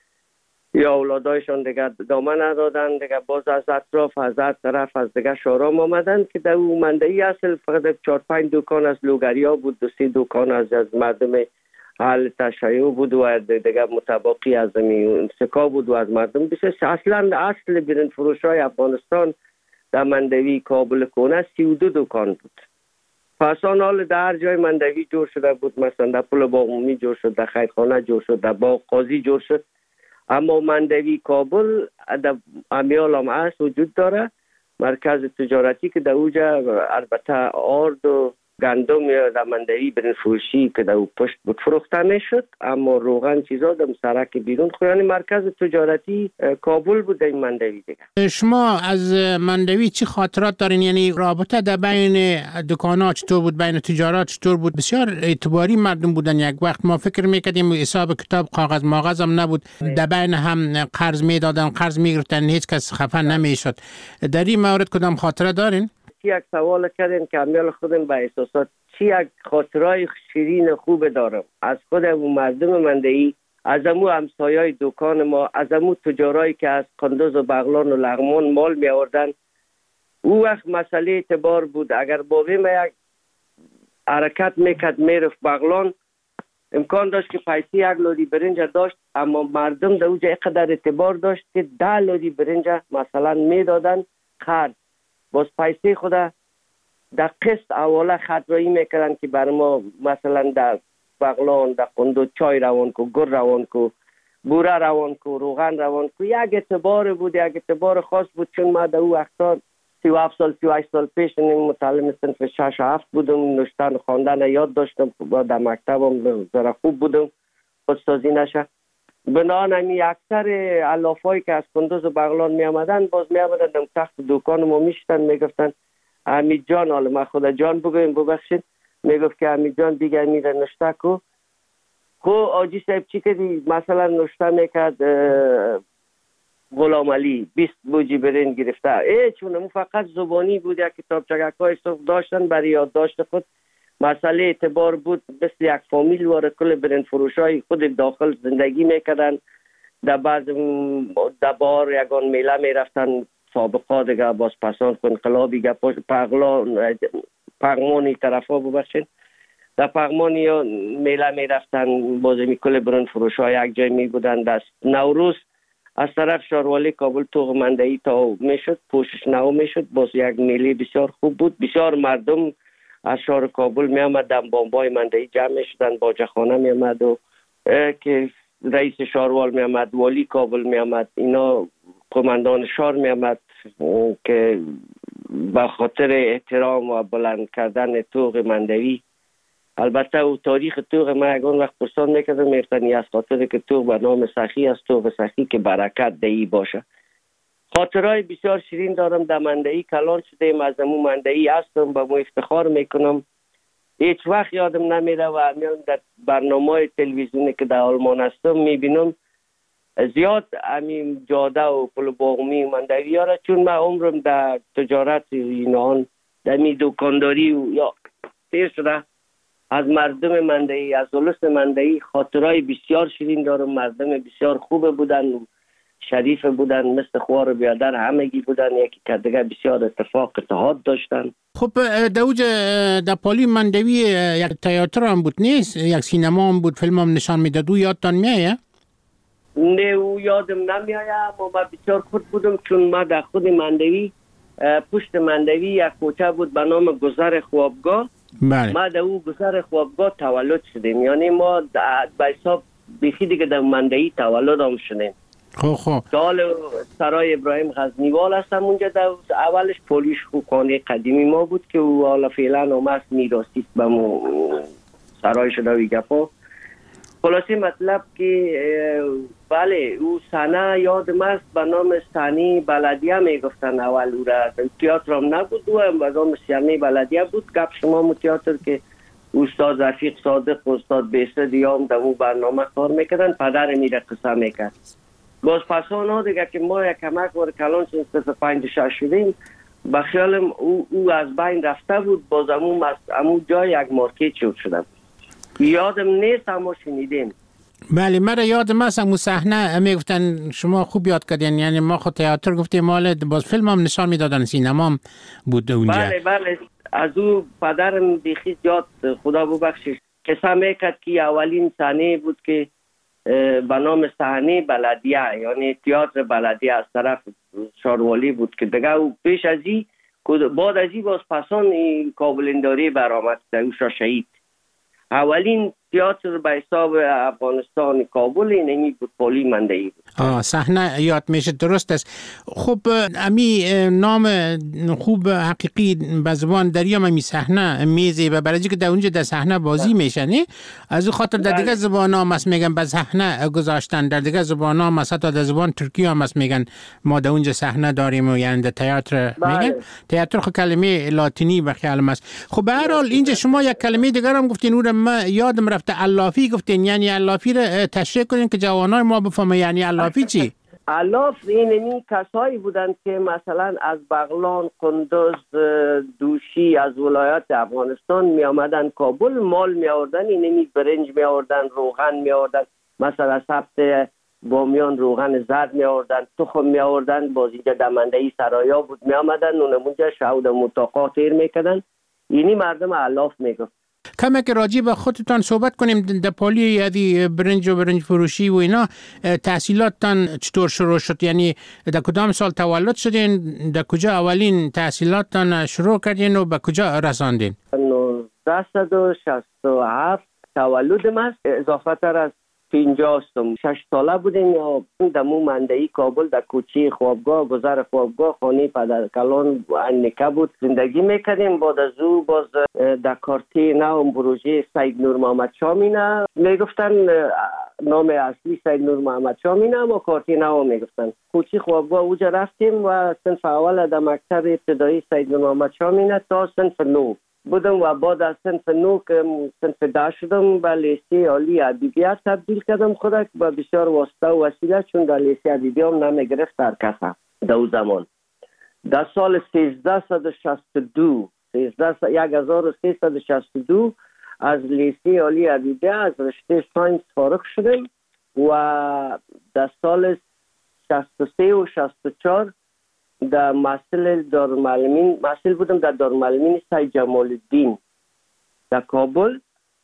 یا اولادایشان دیگه دامن ندادن دیگه، باز از اطراف از هر طرف از دیگه شارام آمدن که در اون مندهی اصل فقط چهار پنج دکان از لوگریا بود، دو سی دکان از از مردم اهل تشیع بود و دیگه متباقی از سکا بود و از مردم بسیار. اصلا اصل برنج فروش های افغانستان در مندوی کابل کونه سی و دو دکان بود. پسان حال در هر جای مندوی جور شده بود، مثلا در پل باغ عمومی جور شد، در خیرخانه جور شد، در باغ قاضی جور شد. اما مندوی کابل در امیال هم هست وجود داره، مرکز تجارتی که در اوجا البته آرد و گندم یا در مندوی برنج فروشی که در او پشت بود فروخته میشد، اما روغن چیزا در سرک بیرون خود. یعنی مرکز تجارتی کابل بود در این مندوی دیگه. شما از مندوی چی خاطرات دارین؟ یعنی رابطه در بین دکانا چطور بود، بین تجارات چطور بود؟ بسیار اعتباری مردم بودن. یک وقت ما فکر میکردیم حساب کتاب کاغذ ماغذ هم نبود، در بین هم قرض میدادن، قرض میگرفتن، هیچ کس خفه نمیشد. در این مورد کدام خاطره دارین؟ یک سوال کردین که امیال خودم به احساسات چی یک خاطرهای شیرین خوب دارم از خودم و مردم مندهی، از امو همسایای دکان ما، از امو تجارایی که از قندوز و بغلان و لغمان مال می آوردن. او وقت مسئله اعتبار بود. اگر بابی ما یک حرکت میکرد میرفت بغلان، امکان داشت که پیسی یک لودی برنج داشت، اما مردم در اوجا اینقدر اعتبار داشت که ده لودی برنج مثلا میدادن خرد، باز پیسی خدا در قسط اوله خطرایی میکردن که بر ما مثلا در بغلان در قندوز چای روان کو، گر روان کو، بوره روان کو، روغن روان کو. یک اعتبار بود، یک اعتبار خاص بود. چون ما در او وقتا سی و هفت سال سی و هشت سال پیش متعلم صنف شش و هفت بودم، نوشتن و خواندن یاد داشتم، در مکتبم ذره خوب بودم، خودسازی نشه. بنان همی اکثر علافایی که از قندوز و بغلان می آمدن باز می آمدن در تخت دکان ما می شدن، می گفتن حمید جان، حالا ما خدا جان بگویم ببخشید، می گفت که حمید جان دیگه میره نشته کو. خو آجی صاحب چی کردی؟ مثلا نشته میکرد غلام علی بیست بوجی برنج گرفته. ای چون مو فقط زبانی بود، یک کتاب چگکای صف داشتن برای یادداشت خود. مسئله اعتبار بود، مثل یک فامیل واره کل برنج فروشای خود داخل زندگی میکردن. در بعض دبار یگان میله میرفتن، سابقا دیگه باز پسان انقلابی گپاش پغلا پغمانی طرفا ببخشید در پغمانی یا میله میرفتن باز میکل برون فروش ها یک جای می بودن. دست نوروز از طرف شاروالی کابل توغ مندهی تا میشد پوشش نو میشد باز یک میله بسیار خوب بود. بسیار مردم از شهر کابل می آمدن بامبای مندهی جمع می شدن باجخانه می آمد و که رئیس شاروال می آمد والی کابل می آمد اینا قماندان شهر می آمد که به خاطر احترام و بلند کردن توغ مندهی. البته او تاریخ توغ ما یگان وقت پرسان میکردم میفتنی از خاطر که توغ به نام سخی است توغ سخی که برکت دهی باشه. خاطرهای بسیار شیرین دارم در مندهی کلان شدیم از امو مندهی هستم به مو افتخار میکنم. هیچ وقت یادم نمیره و همیان در برنامه تلویزیونی که در آلمان هستم میبینم زیاد همین جاده و پل باغمی مندهی ها را چون من عمرم در تجارت اینان در می دکانداری و یا تیر شده از مردم مندهی از اولس مندهی خاطرهای بسیار شیرین دارم. مردم بسیار خوب بودن و شریف بودن مثل خوار بیادر همگی بودن یکی که دیگه بسیار اتفاق اتحاد داشتن. خب دوج در پالی مندوی یک تئاتر هم بود نیست؟ یک سینما هم بود فیلم هم نشان میداد او یادتان میایه؟ نه او یادم نمیایه اما من بسیار خود بودم چون ما در خود مندوی پشت مندوی یک کوچه بود به نام گذر خوابگاه. بله. ما در او گذر خوابگاه تولد شدیم یعنی ما به حساب بیخی دیگه در مندوی تولد هم شدیم. خب خب دال سرای ابراهیم غزنیوال هستم اونجا در اولش پولیش خوکانه قدیمی ما بود که او حالا فعلا هم هست میراثی به مو سرای شده وی گپا. خلاصی مطلب که بله او سنه یادم است به نام سنی بلدیه میگفتن اول او را تئاتر هم نبود او هم به نام سنی بلدیه بود. گپ شما مو تئاتر که استاد رفیق صادق استاد بیسته دیام در اون برنامه کار میکردن پدر میره قصه میکرد. باز پسان ها دیگه که ما یک کمک ور کلان چون سه پنج شش شدیم به خیالم او, او از بین رفته بود باز امو, امو جای یک مارکت شد شده بود. یادم نیست اما شنیدیم. بله مرا یادم است امو صحنه میگفتن شما خوب یاد کردین یعنی ما خود تئاتر گفتیم مال باز فیلم هم نشان میدادن سینما هم بود اونجا. بله بله از او پدرم بیخی یاد خدا ببخشش قصه میکرد که اولین صحنه بود که به نام صحنه بلدیه یعنی تئاتر بلدیه از طرف شاروالی بود که دیگه او پیش از این بعد از این باز پسان کابلنداری برآمد اوش را شهید. اولین تئاتر به حساب افغانستان کابل اینمی بود پالی مندهی بود. آه صحنه یاد میشه درست است. خب امی نام خوب حقیقی به زبان دریام امی صحنه میزه و برای که در اونجا در صحنه بازی میشه نه از خاطر در دیگه زبان ها مس میگن به صحنه گذاشتن در دیگه زبان ها مثلا در زبان ترکی هم مس میگن ما در اونجا صحنه داریم و یعنی در تئاتر میگن تئاتر خب کلمه لاتینی به خیالم است. خب به هر حال اینجا شما یک کلمه دیگر هم گفتین اون ما یادم رفته علافی گفتین یعنی علافی رو تشریح کنین که جوانای ما بفهمه یعنی علافی چی؟ علاف این کسایی بودند که مثلا از بغلان، قندوز، دوشی از ولایات افغانستان می آمدن کابل مال می آوردن اینمی برنج می آوردن روغن می آوردن مثلا سبت بامیان روغن زرد می آوردن تخم می آوردن باز اینجا دمندهی سرایا بود می آمدن اونمونجا شهود متاقا تیر می کردن اینی مردم علاف می گفت. کمی که راجع به خودتان صحبت کنیم در پالی یادی برنج و برنج فروشی و اینا تحصیلاتتان چطور شروع شد یعنی در کدام سال تولد شدین در کجا اولین تحصیلاتتان شروع کردین و به کجا رساندین؟ نوزده و شصت و هفت تولدم است اضافه تر از پنجاه استم شش ساله بودیم یا دمو مندهی کابل در کوچه خوابگاه گذر خوابگاه خانه پدر کلان انکه بود زندگی میکردیم. بعد از او باز در کارتی نو پروژه سید نور محمد شامینه میگفتن نام اصلی سید نور محمد شامینه اما کارتی نو میگفتن کوچه خوابگاه اوجا رفتیم و صنف اول در مکتب ابتدایی سید نور محمد شامینه تا صنف نو بودم و بعد از صنف نو که صنف ده شدم به لیسه عالی ادبیات تبدیل کردم خدا که با بسیار واسطه و وسیله چون در لیسه ادبیات هم نمیگرفت در کسا در او زمان در سال سیزده و شصت و دو یک هزار و سیصد و شصت و دو از لیسه عالی ادبیات از رشته ساینس فارغ شدم و در سال شصت و سه و شصت و چهار در محصل دارالمعلمین محصل بودم در دارالمعلمین سید جمال الدین در کابل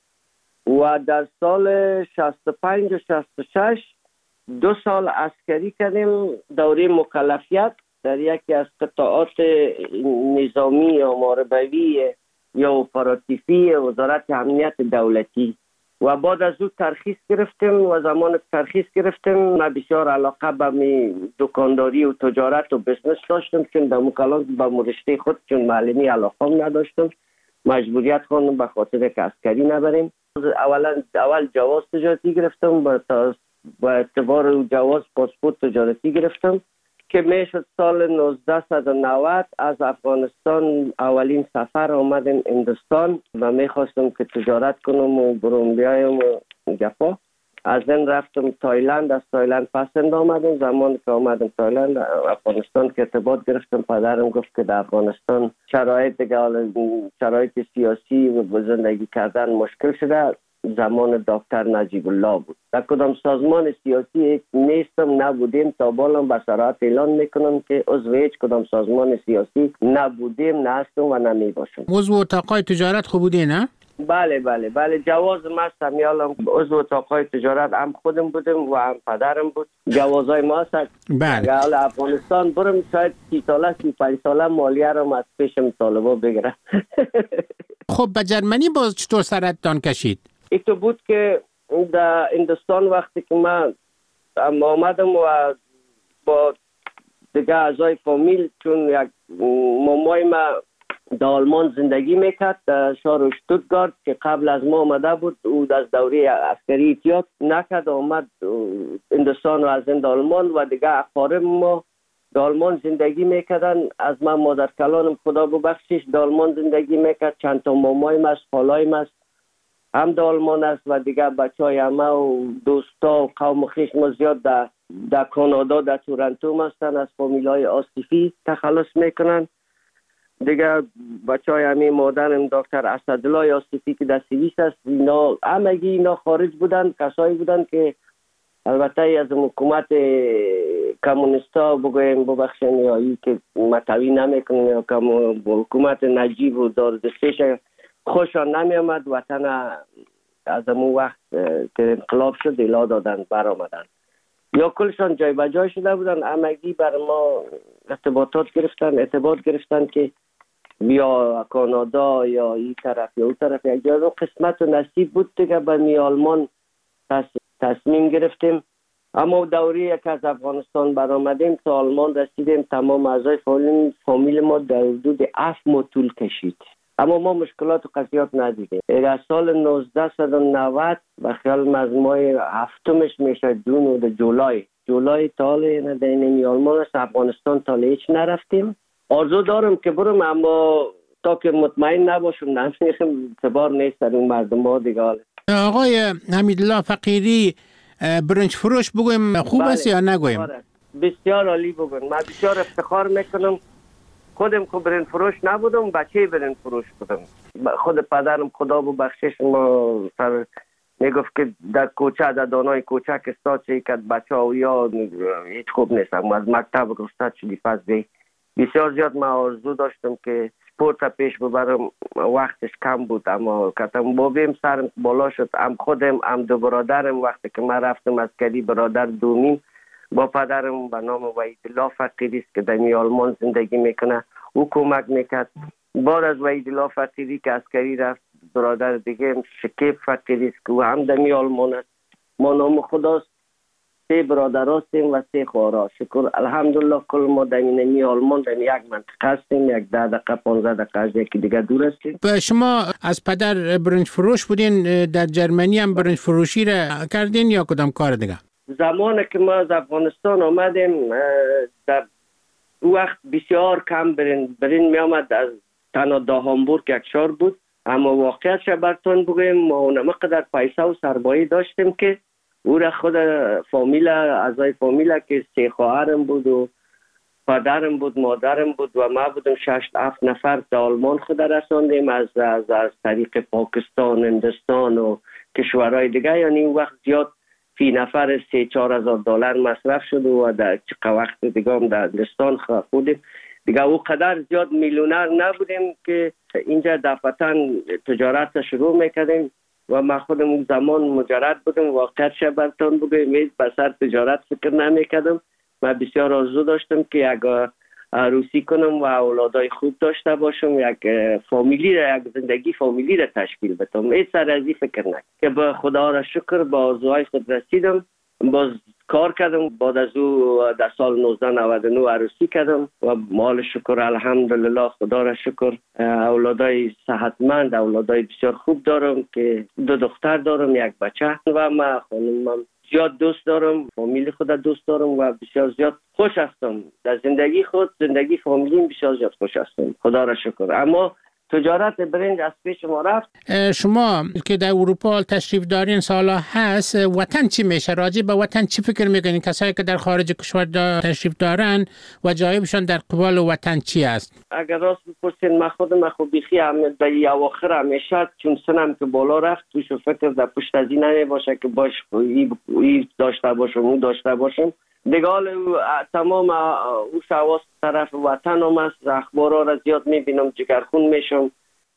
و در سال شصت و پنج و شصت و شش دو سال عسکری کردیم دوره مکلفیت در یکی از قطاعات نظامی یا محاربوی یا اپراتیفی وزارت امنیت دولتی و بعد از او ترخیص گرفتیم و زمان ترخیص گرفتیم من بسیار علاقه به دکانداری و تجارت و بزنس داشتم چون در مکالمه با رشته خود چون معلمی علاقه نداشتم مجبوریت خواندم به خاطر که عسکری نبریم. اولا اول جواز تجارتی گرفتم با با اعتبار جواز پاسپورت تجارتی گرفتم که میشد سال نوزده صد و نود از افغانستان اولین سفر آمدم هندوستان و میخواستم که تجارت کنم و برم بیایم و گپا. از این رفتم تایلند، از تایلند پسند آمدم. زمان که آمدم تایلند افغانستان که ارتباط گرفتم پدرم گفت که در افغانستان شرایط دیگه شرایط سیاسی و زندگی کردن مشکل شده. زمان دکتر نجیب الله بود. در کدام سازمان سیاسی نیستم نبودیم تا بالا به صراحت اعلان میکنم که عضو هیچ کدام سازمان سیاسی نبودیم نه هستم و نمی باشم. عضو اتاقای تجارت خوب بودی نه؟ بله بله بله جواز مستم یالم عضو اتاقای تجارت هم خودم بودم و هم پدرم بود. جوازای ما هست. بله. حالا افغانستان برم شاید سی ساله سی پنج ساله مالیه رو از پیشم طالبا بگیرم. خب به جرمنی باز چطور سرتان کشید؟ ایتو بود که در هندوستان وقتی که من آمدم و با دیگه اعضای فامیل چون یک مامای ما در آلمان زندگی میکرد در شهر شتوتگارت که قبل از ما آمده بود او از دوره عسکری احتیاط نکرد آمد هندوستان و از این آلمان و دیگه اقارب ما در آلمان زندگی میکردن. از من مادر کلانم خدا ببخشش در آلمان زندگی میکرد. چند تا مامایم است خالایم است هم در آلمان است و دیگه بچه های همه و دوستا و قوم خویش ما زیاد در در کانادا در تورنتو هستن از فامیل های آصفی تخلص میکنن. دیگه بچه های همه مادرم دکتر اسدالله آصفی که در سوئیس است اینا همگی اینا خارج بودن کسایی بودن که البته از حکومت کمونیستا بگویم ببخشن یا ای که متوی نمیکنن یا حکومت نجیب و داردستیش خوشان نمی آمد. وطن از امون وقت که انقلاب شد الا دادن بر آمدن یا کلشان جای بجای شده بودن. همگی بر ما ارتباطات گرفتن ارتباط گرفتن که بیا کانادا یا این طرف یا اون طرف یک جای قسمت و نصیب بود دیگه به می آلمان تصمیم گرفتیم. اما دوره یک از افغانستان برآمدیم تا آلمان رسیدیم تمام اعضای فامیل ما در حدود هفت ماه طول کشید اما ما مشکلات و قضیات ندیدیم. در سال نوزده صد و نود و خیال از ماه هفتمش میشه جون و جولای جولای تاله ندینیم آلمان است افغانستان تاله هیچ نرفتیم. آرزو دارم که برم اما تا که مطمئن نباشم نمیخیم اعتبار نیست در این مردم ها دیگه. آقای حمیدالله فقیری برنج فروش بگویم خوب است یا نگویم؟ بسیار عالی بگویم. من بسیار افتخار میکنم خودم که برنج فروش نبودم بچه برنج فروش بودم. خود پدرم خدا ببخشش ما سر میگفت که در کوچه در دانای کوچه که استاد چه که بچه ها یا هیچ خوب نیستم از مکتب که استاد شدی پس دی بسیار زیاد من آرزو داشتم که سپورت پیش ببرم وقتش کم بود اما کتم بابیم سرم بالا شد هم خودم هم دو برادرم وقتی که من رفتم از کلی برادر دومیم با پدرم به نام وحیدالله فقیری است که در آلمان زندگی میکنه او کمک میکرد. بعد از وحیدالله فقیری که عسکری رفت برادر دیگه شکیب فقیری است که هم در آلمان است. ما نام خداست سه برادر هستیم و سه خواهر. شکر الحمدلله کل ما در این آلمان در یک منطقه هستیم یک ده دقیقه پانزده دقیقه از یکی دیگه دور هستیم. شما از پدر برنج فروش بودین در جرمنی هم برنج فروشی را کردین یا کدام کار دیگه؟ زمانی که ما از افغانستان آمدیم در وقت بسیار کم برین برین می آمد از تنها دا هامبورگ یک شهر بود اما واقعیتش براتون بگویم ما نمقدر پیسه و سرمایه داشتیم که او را خود فامیل اعضای فامیل که سه خواهرم بود و پدرم بود مادرم بود و ما بودم شش هفت نفر در آلمان خود رساندیم از از از طریق پاکستان هندوستان و کشورهای دیگه. یعنی اون وقت زیاد فی نفر سه چهار هزار دلار مصرف شد و در چه وقت دیگه هم در لستان خودیم دیگه او قدر زیاد میلیونر نبودیم که اینجا دفعتاً تجارت شروع میکردیم و ما خودم اون زمان مجرد بودم. واقعیت شب برتان بگویم بسر تجارت فکر نمیکردم. من بسیار آرزو داشتم که یک عروسی کنم و اولادای خوب داشته باشم، یک فامیلی را، یک زندگی فامیلی را تشکیل بدم. این سر از این فکر نکردم که به خدا را شکر با آرزوهای خود رسیدم. باز کار کردم. بعد از او در سال نوزده نود و نه عروسی کردم و مال شکر الحمدلله خدا را شکر اولادای صحتمند، اولادای بسیار خوب دارم که دو دختر دارم، یک بچه و من خانمم زیاد دوست دارم، فامیلی خود دوست دارم و بسیار زیاد خوش هستم در زندگی خود، زندگی فامیلیم بسیار زیاد خوش هستم خدا را شکر. اما تجارت برنج از پیش ما رفت. شما که در اروپا تشریف دارین سالا هست، وطن چی میشه؟ راجع به وطن چی فکر میکنین؟ کسایی که در خارج کشور تشریف دارن و جایبشان در قبال وطن چی است؟ اگر راست بپرسین من خودم خود بیخی هم در اواخر همیشه چون سنم که بالا رفت توش فکر در پشت از این نمیباشه که باش ای داشته باشم اون داشته باشم دیگه. تمام او شواست طرف وطن هم است. اخبارها را زیاد میبینم، جگرخون میشم.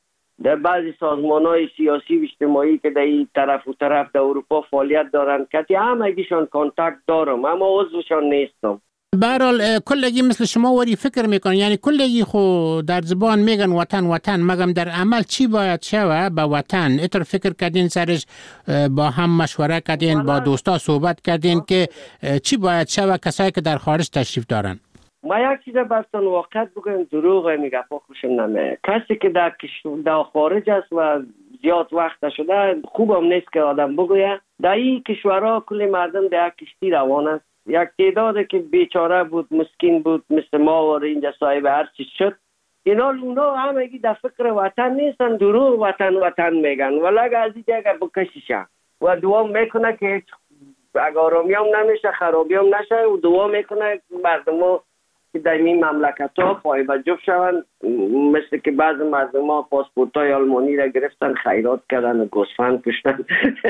در بعضی سازمان های سیاسی و اجتماعی که در این طرف و طرف در اروپا فعالیت دارن کتی همگیشان کانتکت دارم اما عضوشان نیستم. برحال کلگی مثل شما وری فکر میکنن، یعنی کلگی خو در زبان میگن وطن وطن، مگم در عمل چی باید شوه به وطن؟ ایتر فکر کردین سرش با هم مشوره کردین، با دوستا صحبت کردین که چی باید شوه کسایی که در خارج تشریف دارن؟ ما یک چیز براتون واقعیت بگم، دروغ میگه پا خوشم نمیاد. کسی که در در خارج است و زیاد وقت شده خوبم نیست که آدم بگویه. در این کشورها کلی مردم در کشتی روان است. یک تعداد که بیچاره بود، مسکین بود، مثل ما و اینجا صاحب هر چیز شد. اینا اونا همگی در فکر وطن نیستن، دروغ وطن وطن میگن ولی از این جگه بکشیشن و دعا میکنه که اگر آرامی هم نمیشه خرابی هم نشه و دعا میکنه مردم ها که در این مملکت ها فایبه جب شون. مثل که بعض مردم ها پاسپورت های آلمانی را گرفتن خیرات کردن و گوسفند کشتن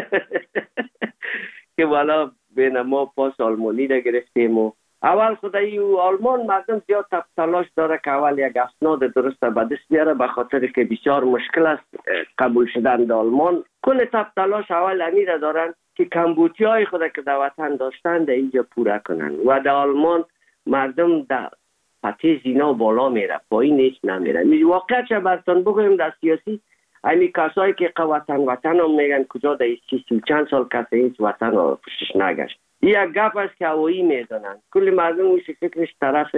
که والا بین ما پاس آلمانی را گرفتیم. و اول خدایی و آلمان مردم زیاد تب تلاش داره که اول یک اسناد درست به دست بیاره، به خاطر که بسیار مشکل است قبول شدن در آلمان. کل تب تلاش اول امی را دارن که کمبودی های خود که در وطن داشتن در اینجا پوره کنن و در آلمان مردم در پته زینا بالا میره، پایین نیست نمیره. واقعا چه براتون بگویم در سیاسی امی کسایی که وطن وطن هم میگن کجا در سی سی چند سال کسی هیچ وطن رو پشتش نگشت. این یک گپ است که هوایی میزنن. کل مردم اوش فکرش طرف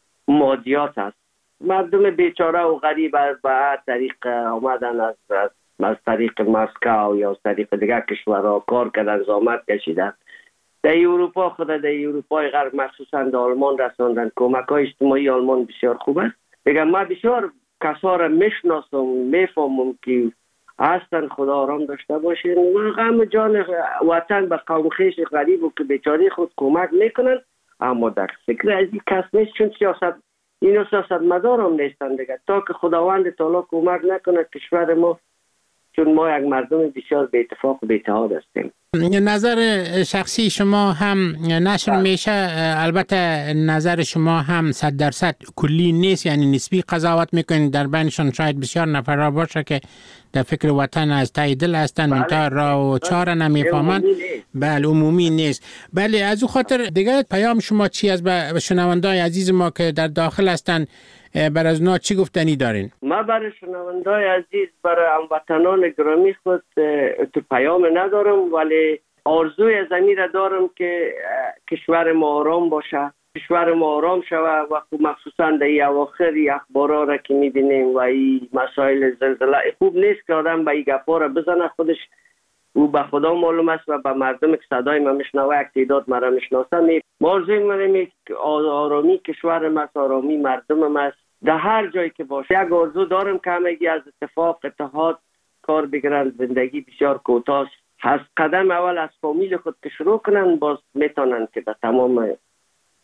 مادیات است. مردم بیچاره و غریب از به هر طریق آمدن از از طریق مسکو یا از طریق دیگر کشورها کار کردن، زحمت کشیدن. در اروپا خود در اروپای غرب مخصوصا در آلمان رساندن. کمک های اجتماعی آلمان بسیار خوب است. بگم من بسیار کسا را میشناسم، میفهمم که هستن، خدا آرام داشته باشین و غم جان وطن به قوم خیش غریب و که بیچاره خود کمک میکنن، اما در فکر از این کس نیست. چون سیاست اینو سیاست مدار هم نیستن دیگه. تا که خداوند تعالی کمک نکنه کشور ما، چون ما یک مردم بسیار به اتفاق و به اتحاد هستیم. نظر شخصی شما هم نشر میشه، البته نظر شما هم صد درصد کلی نیست، یعنی نسبی قضاوت میکنید. در بینشان شاید بسیار نفر باشه که در فکر وطن از تای دل هستن، منتها راه و چاره نمیفهمند. بله عمومی نیست. بله از او خاطر دیگه پیام شما چی از به شنوندای عزیز ما که در داخل هستن بر از اونا چی گفتنی دارین؟ ما برای شنوندای عزیز، برای هموطنان گرامی خود تو پیام ندارم، ولی آرزوی زمین را دارم که کشور ما آرام باشه، کشور ما آرام شوه و مخصوصا در این اواخر اخبارها را که میبینیم و این مسائل زلزله خوب نیست که آدم به این گپا را بزنه. خودش او به خدا معلوم است و به مردم که صدای ما میشنوه یک تعداد مرا میشناسن. آرزوی من که آرامی کشور ما، آرامی مردم ما در هر جایی که باشه. یک آرزو دارم که همگی از اتفاق اتحاد کار بگیرن. زندگی بسیار کوتاه است. قدم اول از فامیل خود که شروع کنن، باز میتونن که در تمام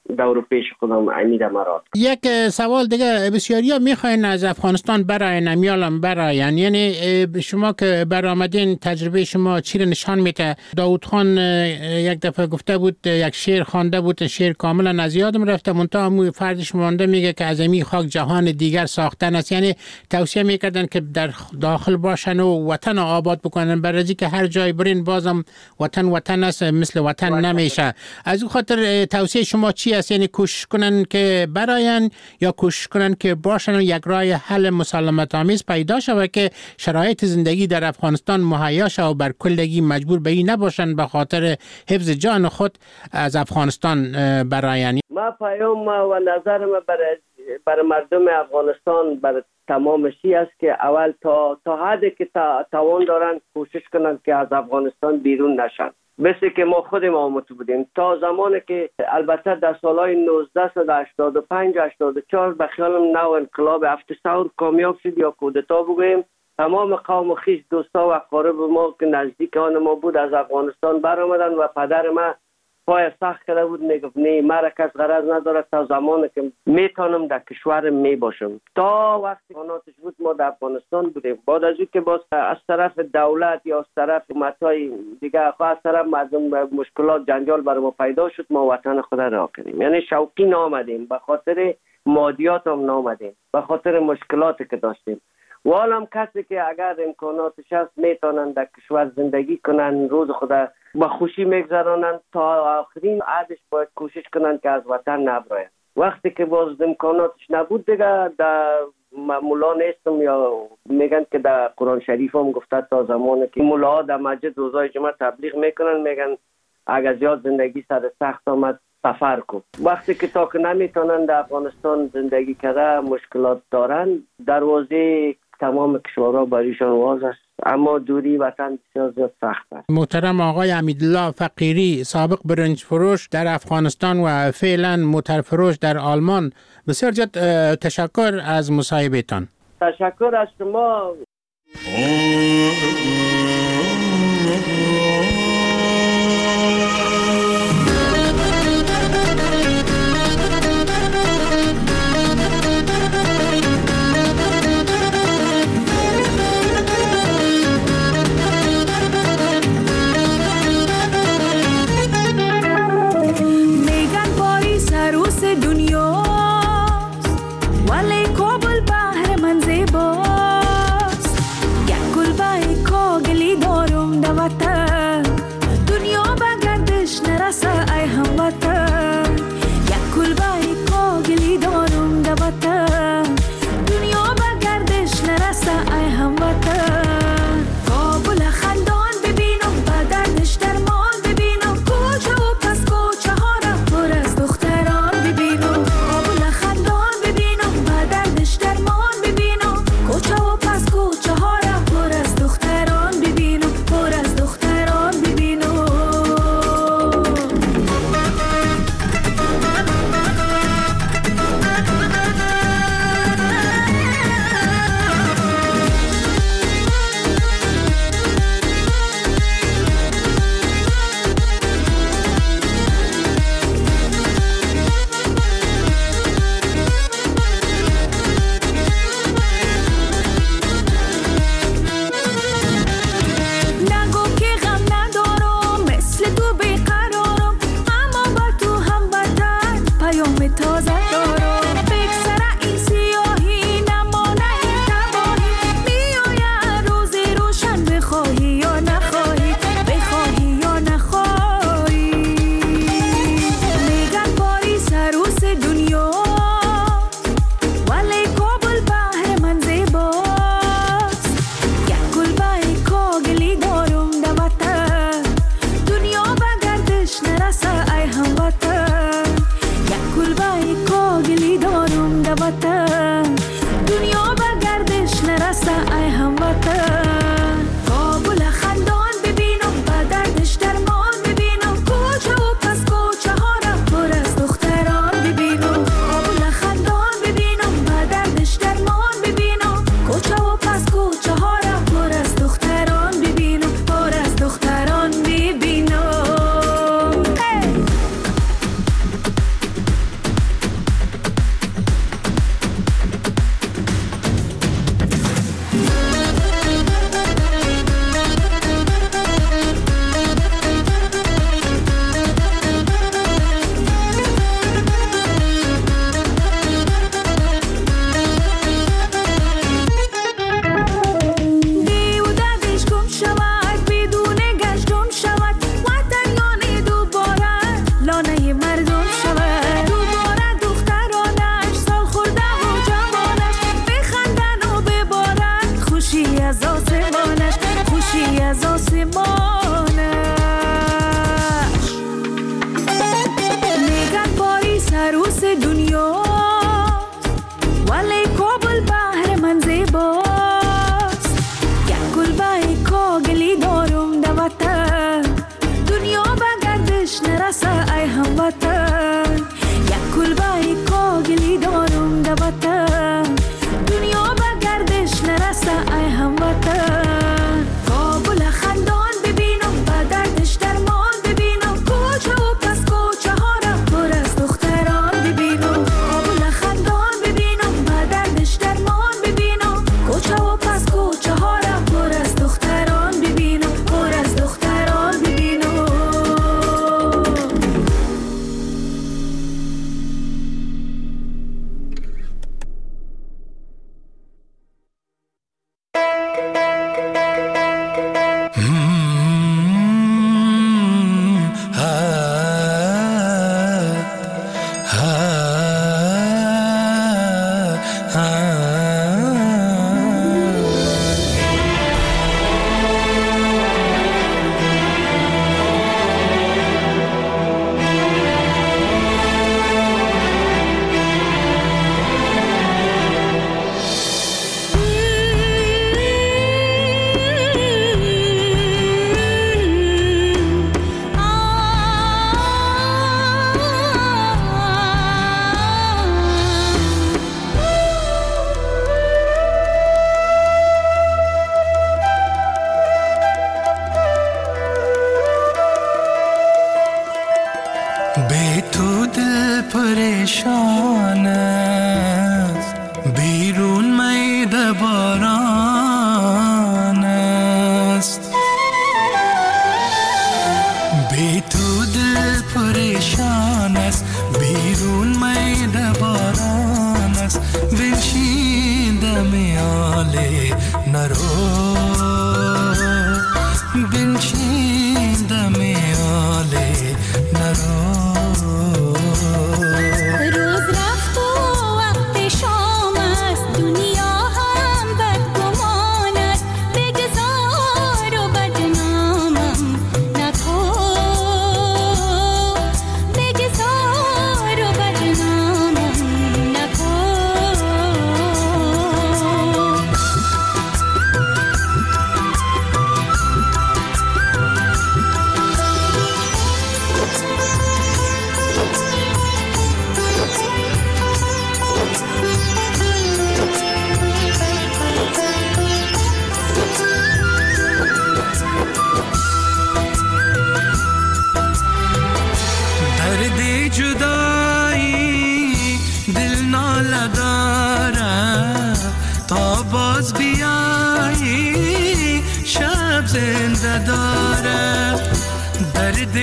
دور پیش خودم امید مراد. یک سوال دیگه، بسیاری ها میخواین از افغانستان براین، امیالم براین، یعنی شما که برآمدین تجربه شما چی رو نشان میده؟ داود خان یک دفعه گفته بود، یک شعر خوانده بود، شعر کاملا از یادم رفته، منتها مو فردش مانده، میگه که از امی خاک جهان دیگر ساختن است. یعنی توصیه میکردن که در داخل باشن و وطن آباد بکنن، برای که هر جای برین بازم وطن وطن است، مثل وطن وطن نمیشه. از اون خاطر توصیه شما چی است؟ یعنی کوشش کنن که براین یا کوشش کنن که باشن و یک راه حل مسالمت آمیز پیدا شود که شرایط زندگی در افغانستان مهیا شود و بر کلگی مجبور به این نباشن به خاطر حفظ جان خود از افغانستان براین؟ ما پیام و نظر ما برای برای مردم افغانستان برای تمام شی است که اول تا تا حدی که تا توان دارن کوشش کنن که از افغانستان بیرون نشن. مثل که ما خودم آمده بودیم تا زمانی که البته در سالهای نوزده هشتاد و پنج هشتاد و چهار به خیالم نو انقلاب هفت ثور کامیاب شد یا کودتا بگویم، تمام قوم و خویش دوستا و اقارب ما که نزدیک آن ما بود از افغانستان برآمدن و پدر ما پای سخت کرده بود، میگفت نه مرا کس غرض نداره تا زمانی که میتونم در کشور می باشم. تا وقتی قاناتش بود ما در افغانستان بودیم. بعد از اون که باز از طرف دولت یا از طرف حکومت‌های دیگه از طرف مردم مشکلات جنجال برای ما پیدا شد، ما وطن خود را کردیم. یعنی شوقی نامدیم، به خاطر مادیات هم نامدیم، به خاطر مشکلاتی که داشتیم. و حالا کسی که اگر امکاناتش هست میتونن در کشور زندگی کنن، روز خود با خوشی میگذرانن، تا آخرین عادش باید کوشش کنن که از وطن نبراین. وقتی که باز امکاناتش نبود دیگه در مولا نیستم یا میگن که در قرآن شریف هم گفته تا زمانی که مولا در مسجد روزای جمعه تبلیغ میکنن، میگن اگر زیاد زندگی سر سخت آمد سفر کن. وقتی که تا که نمیتونن در افغانستان زندگی کرده، مشکلات دارن، دروازه تمام کشورها بریشان واز است، اما دوری وطن بسیار زیاد سخت است. محترم آقای امیدالله فقیری، سابق برنج فروش در افغانستان و فعلا موتر فروش در آلمان، بسیار زیاد تشکر از مصاحبهتان. تشکر از شما. نرسه ای هموطن، یک کلبه کاغلی دارم در وطن، دنیا به گردش نرسه ای هموطن. کابل خندان ببینم به دردش درمان ببینم، کوچه و پس کوچه ها را پر از دختران ببینم. کابل خندان ببینم به دردش درمان ببینم، کوچه و پس کوچه ها را پر از دختران ببینم، پر از دختران ببینم. बे तू दिल परेशान است بیرون میده باران است بی تو دل پریشان است بیرون میده باران است بنشین دم آله نرو بنشین دم آله نرو روز رفت و وقت شام است دنیا هم بدگمان است بگذار و بدنامم نکن بگذار و بدنامم نکن درد جدایی دل ناله داره تا باز بیایی شب زنده داره درد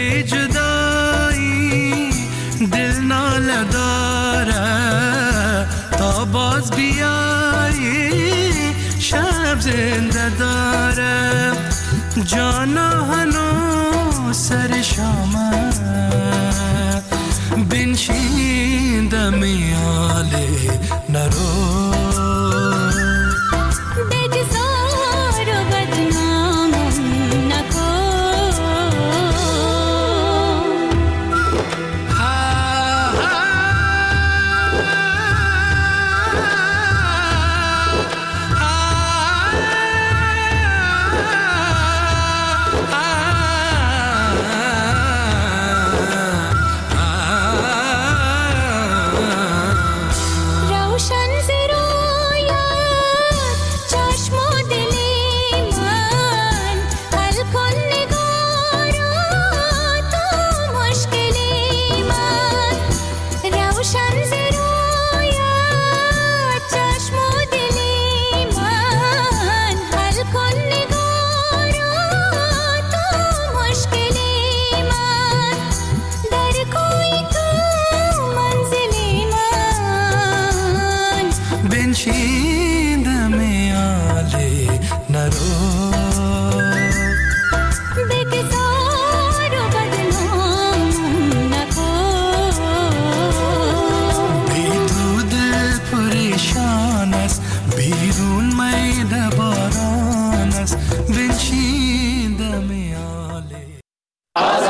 جدایی دل ناله داره تا باز بیایی شب زنده داره جانا هنو سر شامه بنشین دمی آله نرو